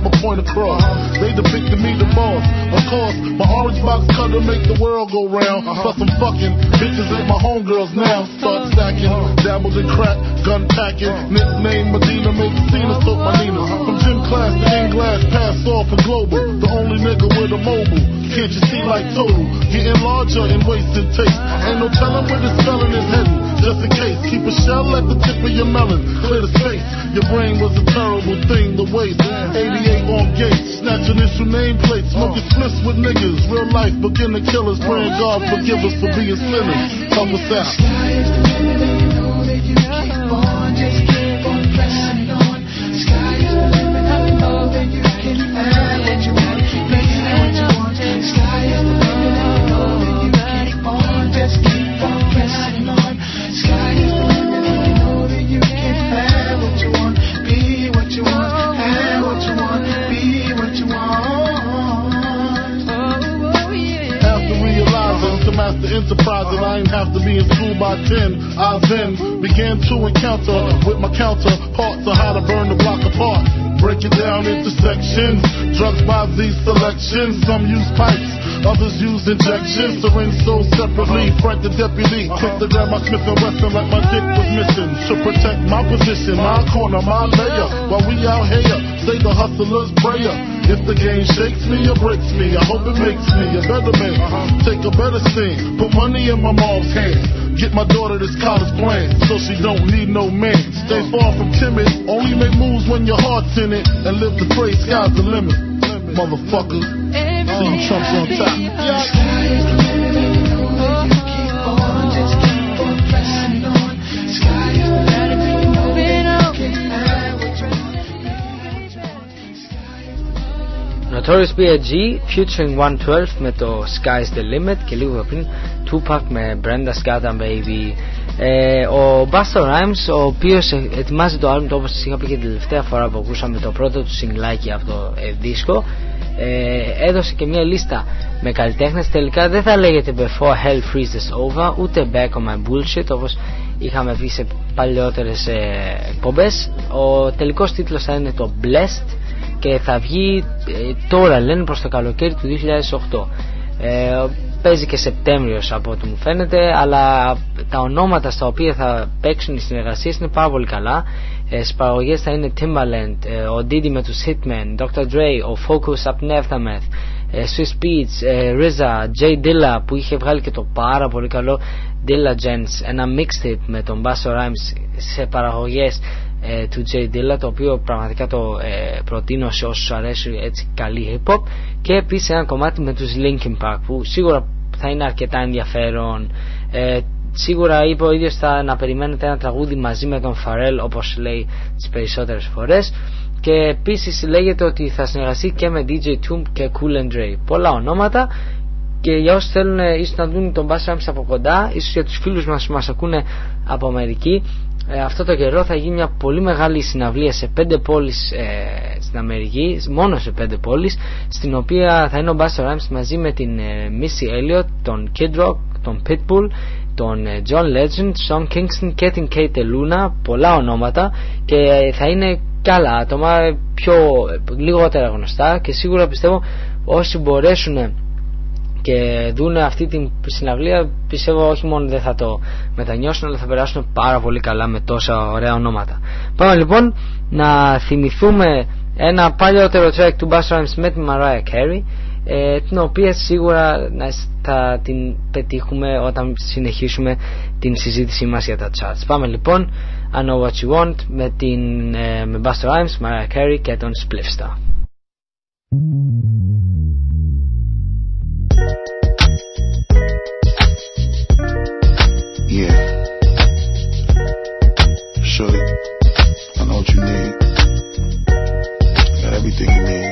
my point across. They depicted me the boss. Of course, my orange box color make the world go round. Plus I'm fucking bitches ain't my homegirls now. Start stacking, dabbled in crack, gun packing. Nickname Medina, made the Cena, took my Nina. From gym class to in glass, pass off for global. The only nigga with a mobile. Can't you see like total? Getting larger and wasting taste. Ain't no telling where the spelling is heading. Just in case, keep a shell at the tip of your melon. Clear the space. Your brain was a terrible thing to waste. eighty-eight on gates, snatching issue nameplates, smoking splits with niggas. Real life beginner killers, praying God forgive us for being sinners. Help us out. Sky is the limit and you know that you keep on, just keep on pressing on. Sky is the limit, I know that you can have what you want, be what you want. Sky is the limit and you know that you keep on, just keep on pressing on. Sky is the limit and you know that you can have what you want, be what you want, have what you want, be what you want. After realizing to master enterprise and I ain't have to be in school by ten, I then began to encounter with my counterparts on how to burn the block apart. Break it down into sections, drugs by these selections. Some use pipes, others use injections. Syringe sold separately, Frank the deputy quick to grab my Smith and Wesson like my dick was missing. To protect my position, my corner, my layer. While we out here, say the hustler's prayer. If the game shakes me or breaks me, I hope it makes me a better man. Take a better scene, put money in my mom's hands. Get my daughter this college plan, so she don't need no man. Stay far from timid, only make moves when your heart's in it. And live the phrase, sky's the limit. Motherfucker, see you Trump's on top. Sky is the limit and you know that you keep on, just keep on pressing on. Sky is the limit and you know that you can have what you want. Notorious μπι άι τζι featuring one twelve με το Sky's the Limit και λίγο πριν Tupac με Brenda Scott and Baby. Ε, ο Busta Rhymes, ο οποίος ετοιμάζει το άλμπουμ του, όπως σας είχα πει και την τελευταία φορά που ακούσαμε το πρώτο του σιγκλάκι από το ε, δίσκο, ε, έδωσε και μια λίστα με καλλιτέχνες. Τελικά δεν θα λέγεται Before Hell Freezes Over ούτε Back on My Bullshit όπως είχαμε πει σε παλαιότερες ε, εκπομπές. Ο τελικός τίτλος θα είναι το Blessed και θα βγει ε, τώρα, λένε, προς το καλοκαίρι του δύο χιλιάδες οκτώ. ε, Παίζει και Σεπτέμβριος από ό,τι μου φαίνεται, αλλά τα ονόματα στα οποία θα παίξουν οι συνεργασίες είναι πάρα πολύ καλά. ε, Στις παραγωγές θα είναι Timbaland, ε, ο Diddy με τους Hitmen, ντόκτορ Dre, ο Focus από Nevermeth, ε, Swiss Beats, ε, RZA, J Dilla που είχε βγάλει και το πάρα πολύ καλό Dilla Gents, ένα mixtape με τον Busta Rhymes σε παραγωγές ε, του J Dilla, το οποίο πραγματικά το ε, προτείνω σε όσους αρέσει έτσι καλή hip hop. Και επίσης ένα κομμάτι με τους Linkin Park που σίγουρα θα είναι αρκετά ενδιαφέρον. ε, Σίγουρα είπε ο ίδιος θα να περιμένετε ένα τραγούδι μαζί με τον Pharrell, όπως λέει τις περισσότερες φορές. Και επίσης λέγεται ότι θα συνεργαστεί και με ντι τζέι Toomp και Cool and Dre. Πολλά ονόματα. Και για όσους θέλουν ίσως να δουν τον Busta Rhymes από κοντά, ίσως για τους φίλους μας που μας ακούνε από Αμερική, ε, αυτό το καιρό θα γίνει μια πολύ μεγάλη συναυλία σε πέντε πόλεις ε, στην Αμερική, μόνο σε πέντε πόλεις, στην οποία θα είναι ο Busta Rhymes μαζί με την ε, Missy Elliott, τον Kid Rock, τον Pitbull, τον ε, John Legend, Sean Kingston και την Kate Luna. Πολλά ονόματα και ε, θα είναι κι άλλα άτομα πιο ε, λιγότερα γνωστά, και σίγουρα πιστεύω όσοι μπορέσουν και δουν αυτή την συναυλία, πιστεύω όχι μόνο δεν θα το μετανιώσουν, αλλά θα περάσουν πάρα πολύ καλά με τόσα ωραία ονόματα. Πάμε λοιπόν να θυμηθούμε ένα παλιότερο track του Busta Rhymes με τη Mariah Carey, ε, την οποία σίγουρα θα την πετύχουμε όταν συνεχίσουμε την συζήτησή μας για τα charts. Πάμε λοιπόν, I Know What You Want με, την, ε, με Busta Rhymes, Mariah Carey και τον Spliff Star. Yeah, shorty, I know what you need. Got everything you need.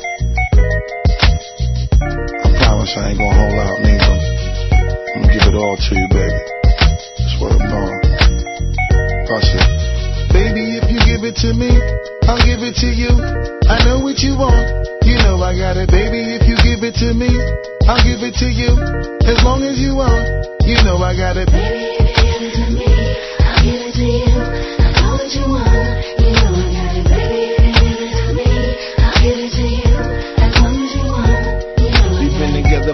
I promise I ain't gonna hold out neither. I'm gonna give it all to you, baby. That's what I'm on. That's it. Baby, if you give it to me, I'll give it to you. I know what you want. You know I got it, baby. If you give it to me, I'll give it to you. As long as you want, you know I got it. Baby, if you give it to me, I'll give it to you. I know what you want. You know I got it, baby. If you give it to me, I'll give it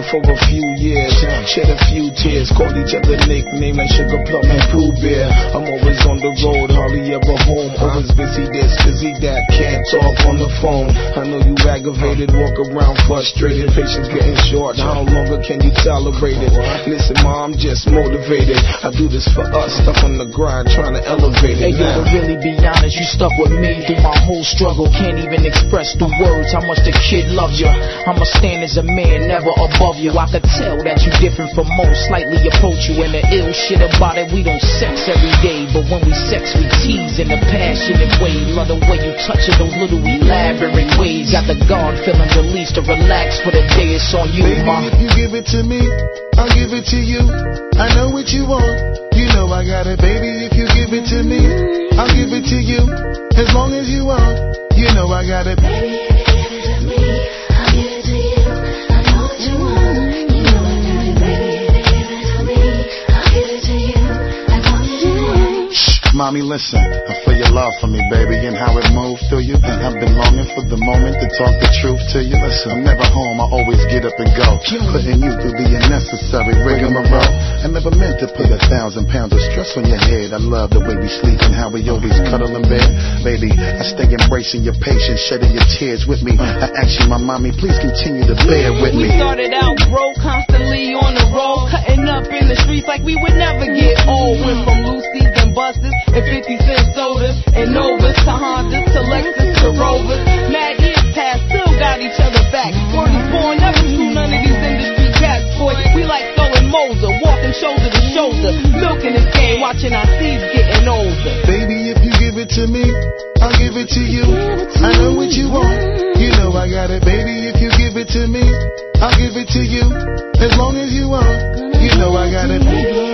for a few years. Shed a few tears, called each other nicknames like Sugar Plum and Pooh Bear. I'm always on the road, hardly ever home. Always busy this, busy that, can't talk on the phone. I know you aggravated, walk around frustrated. Patience getting short, how longer can you tolerate it? Listen, ma, I'm just motivated. I do this for us, stuck on the grind, trying to elevate it. Hey, yo, to really be honest, you stuck with me through my whole struggle. Can't even express the words how much the kid loves you. I'ma stand as a man, never above you. I could tell that you different from most, slightly approach you. And the ill shit about it, we don't sex every day, but when we sex, we tease in a passionate way. Love the way you touch it, those little elaborate ways. Got the guard feeling released to relax for the day. It's on you, baby, ma. If you give it to me, I'll give it to you. I know what you want, you know I got it, baby. If you give it to me, I'll give it to you. As long as you want, you know I got it, baby. If you give it to me, I'll give it to you. I know what you want, you know I got it, baby. If you give it to me, I'll give it to you. As long as you want. Shh, mommy, listen. I feel your love for me, baby, and how it moved through you. And I've been longing for the moment to talk the truth to you. Listen, I'm never home, I always get up and go, putting you through the unnecessary rigmarole. I never meant to put a thousand pounds of stress on your head. I love the way we sleep and how we always cuddle in bed. Baby, I stay embracing your patience, shedding your tears with me. I ask you, my mommy, please continue to bear with me. We started out broke, constantly on the road, cutting up in the streets like we would never get old. Went from Lucy's and Buses and fifty cent sodas and Novas to Hondas to Lexus to Rovers. Mad years past, still got each other back. Word is born, never screw none of these industry cats, boy. We like throwing Moser, walking shoulder to shoulder, milking this game, watching our seeds getting older. Baby, if you give it to me, I'll give it to you. I know what you want, you know I got it, baby. If you give it to me, I'll give it to you. As long as you want, you know I got it, baby.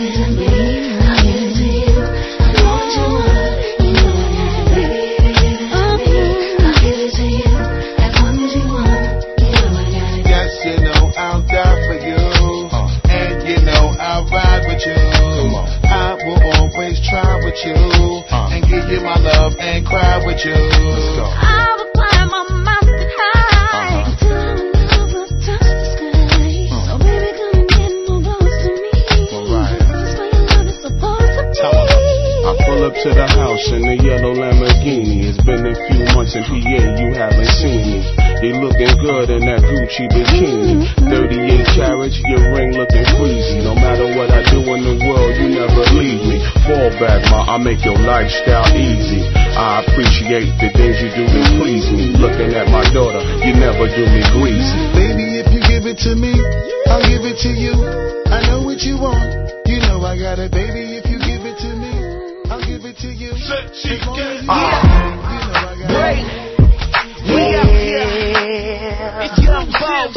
You know I'll die for you, uh, and you know I'll ride with you. I will always try with you, uh, and give you my love and cry with you. Let's go. I will climb a mountain high uh-huh. till our love will touch the sky. Uh. So baby, come and get more close to me. All right. This is where your love is supposed to be. I pull up to the house in the yellow Lamborghini. It's been a few months in P A, you haven't seen me. You looking good in that Gucci bikini. thirty-eight carats, your ring looking freezy. No matter what I do in the world, you never leave me. Fall back, ma, I make your lifestyle easy. I appreciate the things you do to please me. Looking at my daughter, you never do me greasy. Baby, if you give it to me, I'll give it to you. I know what you want, you know I got it, baby. If you give it to me, I'll give it to you. As long as you want, you know I got it. We out here. It's Young Boss.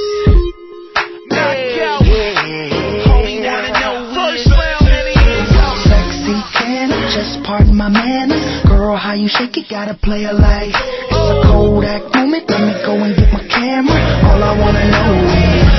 Knockout. Homie wanna know first round and he Sexy, can I just pardon my manners? Girl, how you shake it, gotta play a life. It's a Kodak moment, let me go and get my camera. All I wanna know is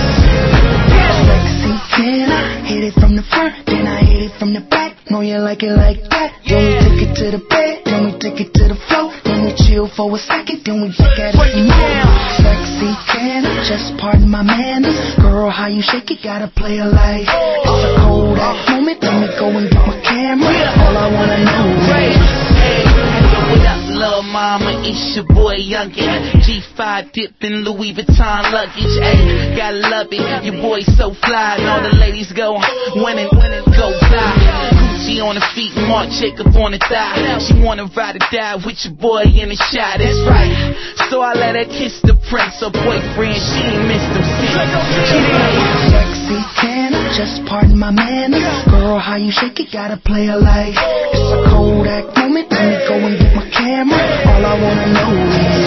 sexy, can I hit it from the front, then I hit it from the back. Know you like it like that. Then we take it to the bed, then we take it to the floor. Then we chill for a second, then we back at it some more. Sexy, can I just pardon my manners? Girl, how you shake it, gotta play a life. It's a Kodak moment, let me go and get my camera. All I wanna know is what up, little mama? It's your boy Youngin. G five dipped in Louis Vuitton luggage. Ayy, gotta love it. Your boy so fly, and all the ladies go winning, winning, go fly. Gucci on the feet, Marc Jacob on the thigh. She wanna ride or die with your boy in the shot. That's right. So I let her kiss the prince, her boyfriend. She ain't missed him since. sexy, can I just pardon my manners? Girl, how you shake it, gotta play a life. It's a Kodak moment, let me go and get my camera. All I wanna know is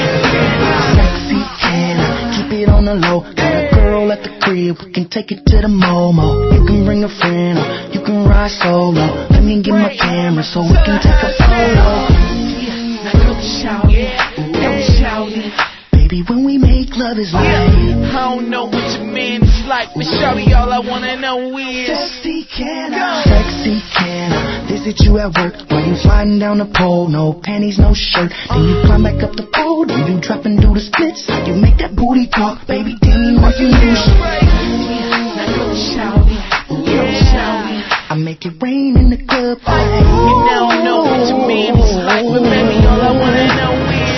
sexy, can I keep it on the low? Got a girl at the crib, we can take it to the Momo. You can bring a friend, or you can ride solo. Let me get my camera so we can take a photo. Now don't shout it, don't shout it. Baby, when we make love is like I don't know what your man is like, but shawty, all I wanna know is sexy can I, sexy can I visit you at work while you sliding down the pole, no panties, no shirt. Then you climb back up the pole, then you drop and do the splits. How you make that booty talk, baby? Damn, what you do? I make it rain in the club. And I don't know what your man is like, but baby, all I wanna know is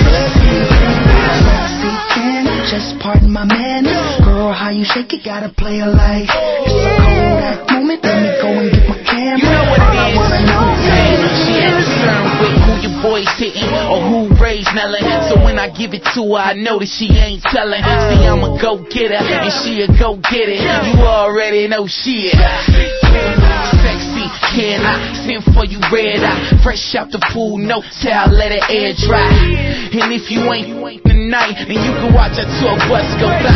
sexy can I, just pardon my manners. Girl, how you shake it, gotta play a like. It's a Kodak moment, let me go and get my camera. You know what it is. She ain't concerned with who your boy's hitting or who Ray's nailing. So when I give it to her, I know that she ain't telling. See, I'm a go-getter and she a go-get-it. You already know shit. Sexy, can I send for you red eye? Fresh out the pool, no towel, let it air dry. And if you ain't tonight, then you can watch a tour bus go by.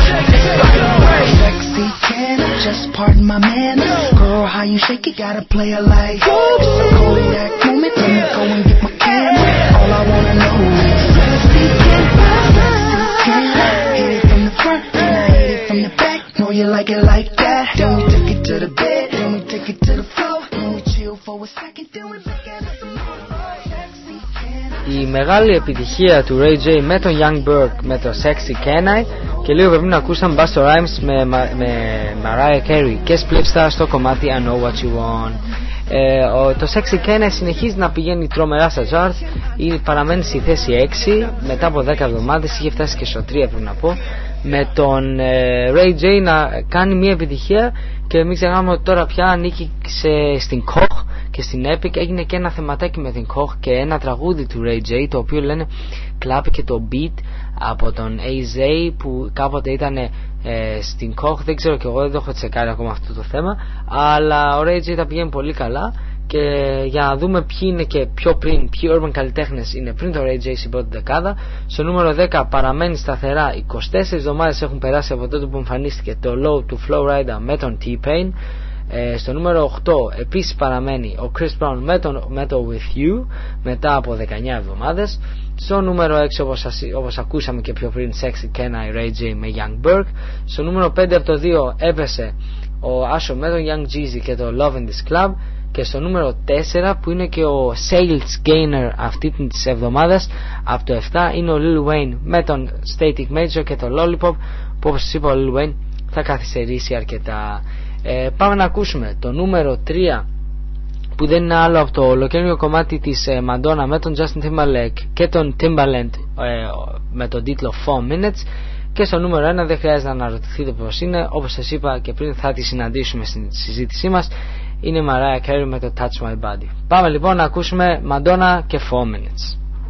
Sexy can I, just pardon my manners. Girl, how you shake it, gotta play a like. It's a Kodak moment, let me go and get my camera. All I wanna know is sexy can I, sexy can I. Hit it from the front, then I hit it from the back. Know you like it like that. Then we take it to the bed, then we take it to the floor. Then we chill for a second, then we look at it some more. Sexy can I. Η μεγάλη επιτυχία του Ray J με τον Young Burke με το Sexy Can I, και λίγο πριν να ακούσαμε Busta Rhymes με, με Mariah Carey και Split Star στο κομμάτι I Know What You Want. Ε, ο, το Sexy Can I συνεχίζει να πηγαίνει τρομερά στα charts, ή παραμένει στη θέση έξι μετά από δέκα εβδομάδες, είχε φτάσει και στο τρία πρέπει να πω, με τον ε, Ray J να κάνει μια επιτυχία. Και μην ξεχνάμε ότι τώρα πια ανήκει σε, στην Koch και στην Epic. Έγινε και ένα θεματάκι με την Koch και ένα τραγούδι του Ray J, το οποίο λένε Clap και το Beat από τον A Z, που κάποτε ήταν ε, στην Koch. Δεν ξέρω και εγώ, δεν το έχω τσεκάρει ακόμα αυτό το θέμα, αλλά ο Ray J τα πηγαίνει πολύ καλά. Και για να δούμε ποιοι είναι και πιο πριν, ποιοι urban καλλιτέχνες είναι πριν το Ray J στην πρώτη δεκάδα. Στο νούμερο δέκα παραμένει σταθερά, είκοσι τέσσερις εβδομάδες έχουν περάσει από τότε που εμφανίστηκε το Low του Flow Rider με τον T-Pain. ε, Στο νούμερο οκτώ επίσης παραμένει ο Chris Brown με, τον, με το With You μετά από δεκαεννιά εβδομάδες. Στο νούμερο έξι όπως, όπως ακούσαμε και πιο πριν, Sexy Can I, Ray J με Young Burke. Στο νούμερο πέντε από το δύο έπεσε ο Asho με τον Young Jeezy και το Love in This Club. Και στο νούμερο τέσσερα, που είναι και ο sales gainer αυτή της εβδομάδας, από το επτά είναι ο Lil Wayne με τον Static Major και το Lollipop, που όπως σας είπα ο Lil Wayne θα καθυστερήσει αρκετά. ε, Πάμε να ακούσουμε το νούμερο τρία, που δεν είναι άλλο από το ολοκαίρινο κομμάτι της ε, Madonna με τον Justin Timberlake και τον Timbaland ε, με τον τίτλο four minutes. Και στο νούμερο ένα δεν χρειάζεται να αναρωτηθείτε πως είναι, όπως σας είπα και πριν, θα τη συναντήσουμε στην συζήτησή μας. Είναι Mariah Carey με το Touch My Body. Πάμε λοιπόν να ακούσουμε Madonna και four minutes.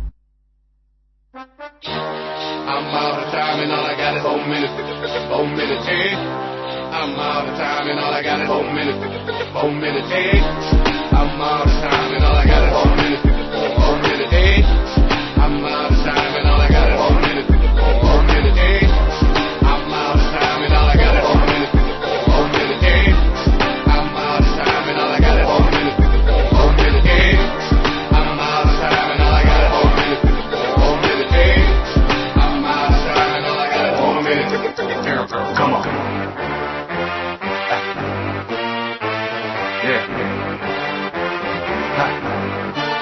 I'm out of time and all I got is four minutes. four minutes, eh? I'm out of time and all I got is four minutes. four minutes, eh? I'm out of time and all I got is four minutes. four minutes, eh? I'm out of time and all I got is four minutes. four minutes, eh? I'm out of time and all I got is four minutes. four minutes, eh? I'm out of time and all I got is four minutes. four minutes, eh? I'm out of time and all I got is four minutes. four minutes, eh? I'm out of time and all I got is four minutes. Come on. Yeah.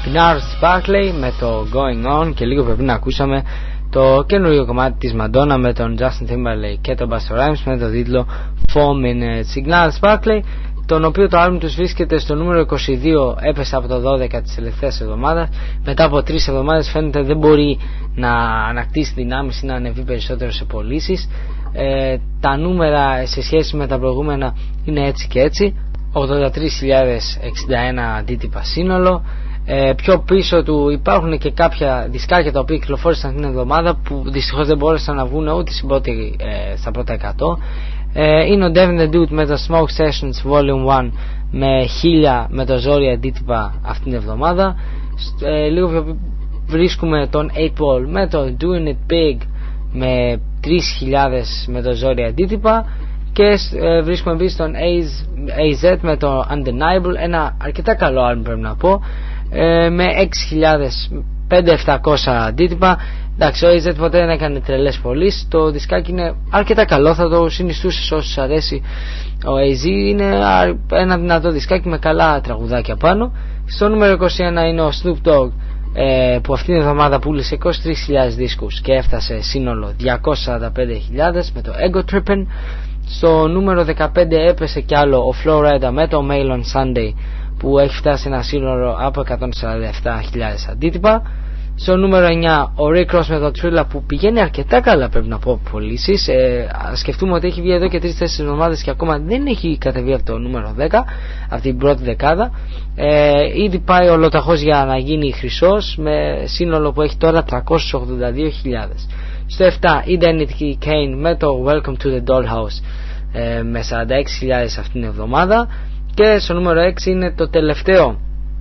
Gnarls Barkley με το Going On, και λίγο πριν ακούσαμε το καινούριο κομμάτι της Madonna με τον Justin Timberlake και τον Busta Rhymes με το τίτλο four minutes. Η Gnarls Barkley, τον οποίο το άλμπουμ τους βρίσκεται στο νούμερο είκοσι δύο, έπεσε από το δώδεκα της τελευταίας εβδομάδας. Μετά από τρεις εβδομάδες φαίνεται δεν μπορεί να ανακτήσει δυνάμεις ή να ανεβεί περισσότερο σε πωλήσεις. Ε, τα νούμερα σε σχέση με τα προηγούμενα είναι έτσι και έτσι, ογδόντα τρεις χιλιάδες εξήντα ένα αντίτυπα σύνολο. Ε, πιο πίσω του υπάρχουν και κάποια δισκάκια τα οποία κυκλοφόρησαν την εβδομάδα που δυστυχώς δεν μπόρεσαν να βγουν ούτε στην πρώτη, ε, στα πρώτα εκατό. Ε, είναι ο Devin the Dude με το Smoke Sessions Volume ένα με χίλια με το ζόρι αντίτυπα αυτήν την εβδομάδα. Ε, λίγο πιο βρίσκουμε τον eight ball με το Doing It Big με τρεις χιλιάδες με το ζόρι αντίτυπα, και ε, βρίσκουμε επίσης τον έι ζετ με το Undeniable, ένα αρκετά καλό άλμπum πρέπει να πω, ε, με έξι χιλιάδες πέντε χιλιάδες επτακόσια αντίτυπα. Εντάξει, ο έι ζετ ποτέ δεν έκανε τρελές πωλήσεις, το δισκάκι είναι αρκετά καλό, θα το συνιστούσε σε όσους αρέσει ο έι ζετ, είναι ένα δυνατό δισκάκι με καλά τραγουδάκια πάνω. Στο νούμερο είκοσι ένα είναι ο Snoop Dogg, ε, που αυτήν την εβδομάδα πούλησε είκοσι τρεις χιλιάδες δίσκους και έφτασε σύνολο διακόσιες σαράντα πέντε χιλιάδες με το Ego Trippin'. Στο νούμερο δεκαπέντε έπεσε κι άλλο ο Flo Rida με το Mail on Sunday, που έχει φτάσει ένα σύνολο από εκατόν σαράντα επτά χιλιάδες αντίτυπα. Στο νούμερο εννιά ο Rick Ross με το Thriller, που πηγαίνει αρκετά καλά πρέπει να πω πωλήσεις. ε, Σκεφτούμε ότι έχει βγει εδώ και τρεις τέσσερις εβδομάδες και ακόμα δεν έχει κατεβεί από το νούμερο δέκα, από την πρώτη δεκάδα. ε, Ήδη πάει ολοταχώς για να γίνει χρυσός, με σύνολο που έχει τώρα τριακόσιες ογδόντα δύο χιλιάδες. Στο επτά Identity Kane με το Welcome to the Dollhouse, ε, με σαράντα έξι χιλιάδες αυτήν την εβδομάδα. Και στο νούμερο έξι είναι το τελευταίο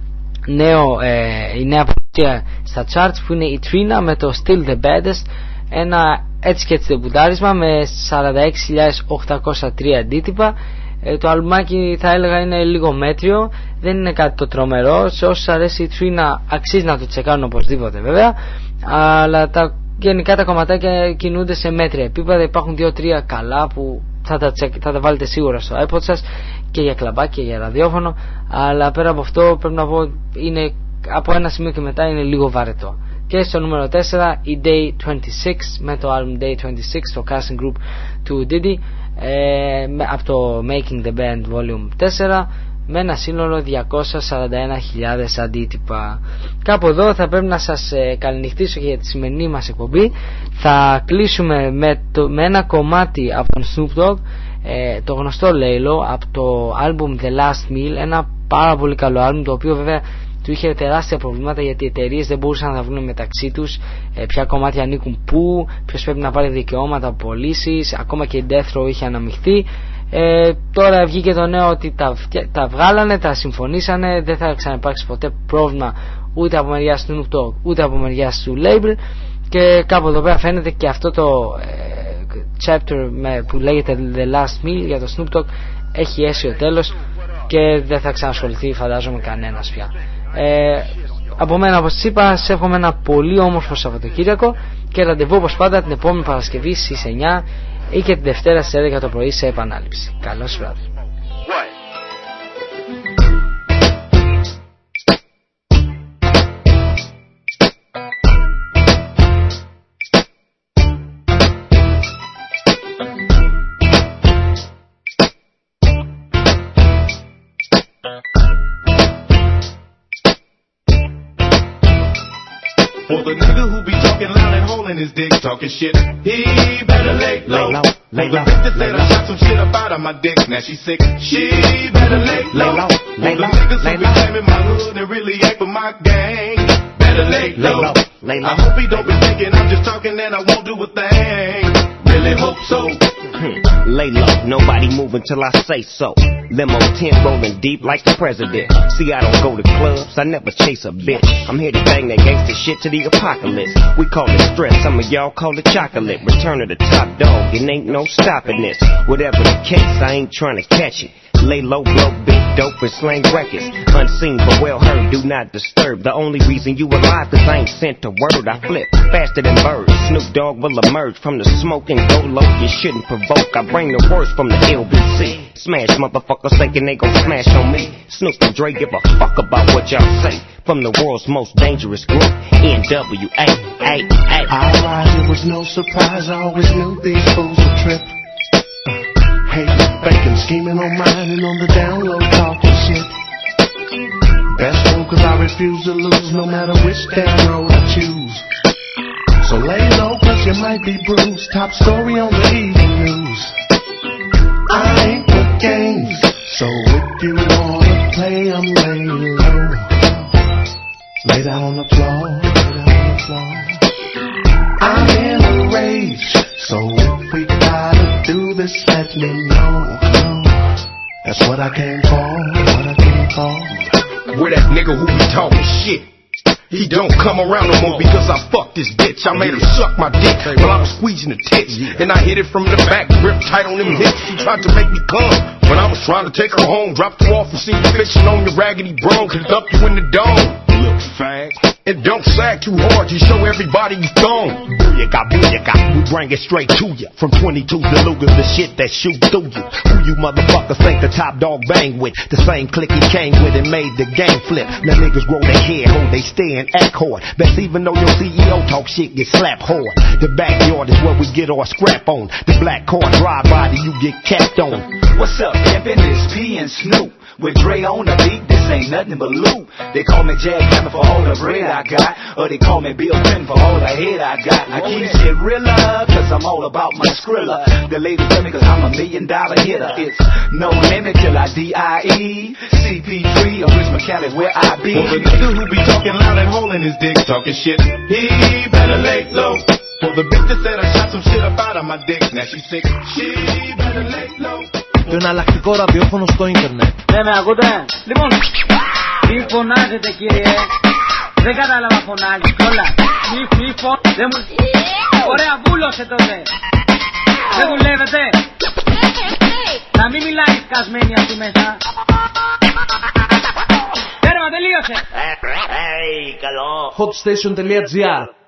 νέο, ε, η νέα πρωτεία στα charts, που είναι η Trina με το Still the Baddest, ένα έτσι και έτσι δεμπουντάρισμα με σαράντα έξι χιλιάδες οκτακόσια τρία αντίτυπα. ε, Το αλμάκι θα έλεγα είναι λίγο μέτριο, δεν είναι κάτι το τρομερό. Σε όσους αρέσει η Trina αξίζει να το τσεκάνουν οπωσδήποτε βέβαια, αλλά τα, γενικά τα κομματάκια κινούνται σε μέτρια επίπεδα. Υπάρχουν δύο τρία καλά που θα τα, τσεκ, θα τα βάλετε σίγουρα στο iPod σας, και για κλαμπάκι και για ραδιόφωνο, αλλά πέρα από αυτό πρέπει να πω είναι από ένα σημείο και μετά είναι λίγο βαρετό. Και στο νούμερο τέσσερα η Day είκοσι έξι με το album Day είκοσι έξι, το casting group του Diddy, ε, από το Making the Band Volume τέσσερα, με ένα σύνολο διακόσιες σαράντα ένα χιλιάδες αντίτυπα. Κάπου εδώ θα πρέπει να σας ε, καληνυχτήσω και για τη σημερινή μας εκπομπή. Θα κλείσουμε με, το, με ένα κομμάτι από τον Snoop Dogg, ε, το γνωστό Laylo, από το album The Last Meal, ένα πάρα πολύ καλό album, το οποίο βέβαια του είχε τεράστια προβλήματα, γιατί οι εταιρείες δεν μπορούσαν να βρουν μεταξύ τους ε, ποια κομμάτια ανήκουν πού, ποιος πρέπει να πάρει δικαιώματα από πωλήσεις, ακόμα και η Death Row είχε αναμειχθεί. Ε, τώρα βγήκε το νέο ότι τα, τα βγάλανε, τα συμφωνήσανε, δεν θα ξαναυπάρξει ποτέ πρόβλημα ούτε από μεριά του Snoop Dogg ούτε από μεριά του label, και κάπου εδώ πέρα φαίνεται και αυτό το ε, chapter με, που λέγεται The Last Meal για το Snoop Dogg έχει έσει ο τέλος και δεν θα ξανασχοληθεί φαντάζομαι κανένας πια. ε, από μένα, όπως σας είπα, σε εύχομαι ένα πολύ όμορφο Σαββατοκύριακο και ραντεβού όπως πάντα την επόμενη Παρασκευή στις εννιά ή και την Δευτέρα στις έντεκα το πρωί σε επανάληψη. Καλώς βράδυ. For the nigga who be talking loud and holding his dick, talking shit, he better lay low. Lay low, lay low. For the bitch that said I shot some shit up out of my dick, now she sick, she better lay low. Lay low, lay low. For the niggas who be claiming my hood and really ain't for my gang, better lay low. Lay low. I hope he don't be thinking I'm just talking and I won't do a thing. Really hope so. Lay low, nobody moving till I say so. Limo ten rolling deep like the president. See, I don't go to clubs, I never chase a bitch. I'm here to bang that gangster shit to the apocalypse. We call it stress, some of y'all call it chocolate. Return of the top dog, it ain't no stopping this. Whatever the case, I ain't trying to catch it. Lay low, blow big dope and slang records. Unseen but well heard, do not disturb. The only reason you alive cause I ain't sent a word. I flip faster than birds. Snoop Dogg will emerge from the smoke and go low. You shouldn't pervert. provoke. I bring the worst from the L B C. Smash motherfuckers thinking they gon' smash on me. Snoop and Dre give a fuck about what y'all say. From the world's most dangerous group, N W A. A, A. I rise, it was no surprise. I always knew these fools would trip. Hating, faking, scheming on mine and on the down low talking shit. Best fool cause I refuse to lose no matter which damn road I choose. So lay low cause you might be bruised. Top story on the evening news. I ain't for games, so if you wanna play, I'm laying low. Lay down on the floor, lay down on the floor. I'm in a rage, so if we gotta do this, let me know. That's what I came for, what I came for. Where that nigga who be talking shit? He don't come around no more because I fucked this bitch. I made her suck my dick while I was squeezing the tits. And I hit it from the back, grip tight on them hips. She tried to make me come when I was trying to take her home. Dropped her off and seen you fishing on your raggedy bro. Could dump you in the dome. Look fag. And don't sag too hard, you show everybody you thong. Booyaka, booyaka, we bring it straight to you. From twenty-twos to Lugers, the shit that shoot through you. Who you motherfuckers think the top dog bang with? The same clique he came with and made the game flip. Now niggas grow their hair, hold they stay and act hard. Best even though your C E O talk shit, get slapped hard. The backyard is where we get our scrap on. The black car drive body, you get capped on. What's up, pimpin'? It's P and Snoop. With Dre on the beat, this ain't nothing but loot. They call me Jackhammer for all the bread I got, or they call me Bill Clinton for all the head I got. I keep shit realer, cause I'm all about my skrilla. The ladies tell me cause I'm a million dollar hitter. It's no limit till I D I E C P three or Rich McCallie where I be. For the nigga who be talking loud and holding his dick, talking shit, he better lay low. For the bitch that said I shot some shit up out of my dick, now she sick, she better lay low. Το εναλλακτικό ραδιόφωνο στο ίντερνετ. Ναι, με ακούτε. Λοιπόν, μη φωνάζετε κύριε. Δεν κατάλαβα φωνάζει κιόλα. Μη μη φω... Δεν μου... Ωραία, βούλωσε τότε. Δεν δουλεύετε. Να μην μιλάει σκασμένη αυτή μέσα. Τέρμα, τελείωσε. hotstation.gr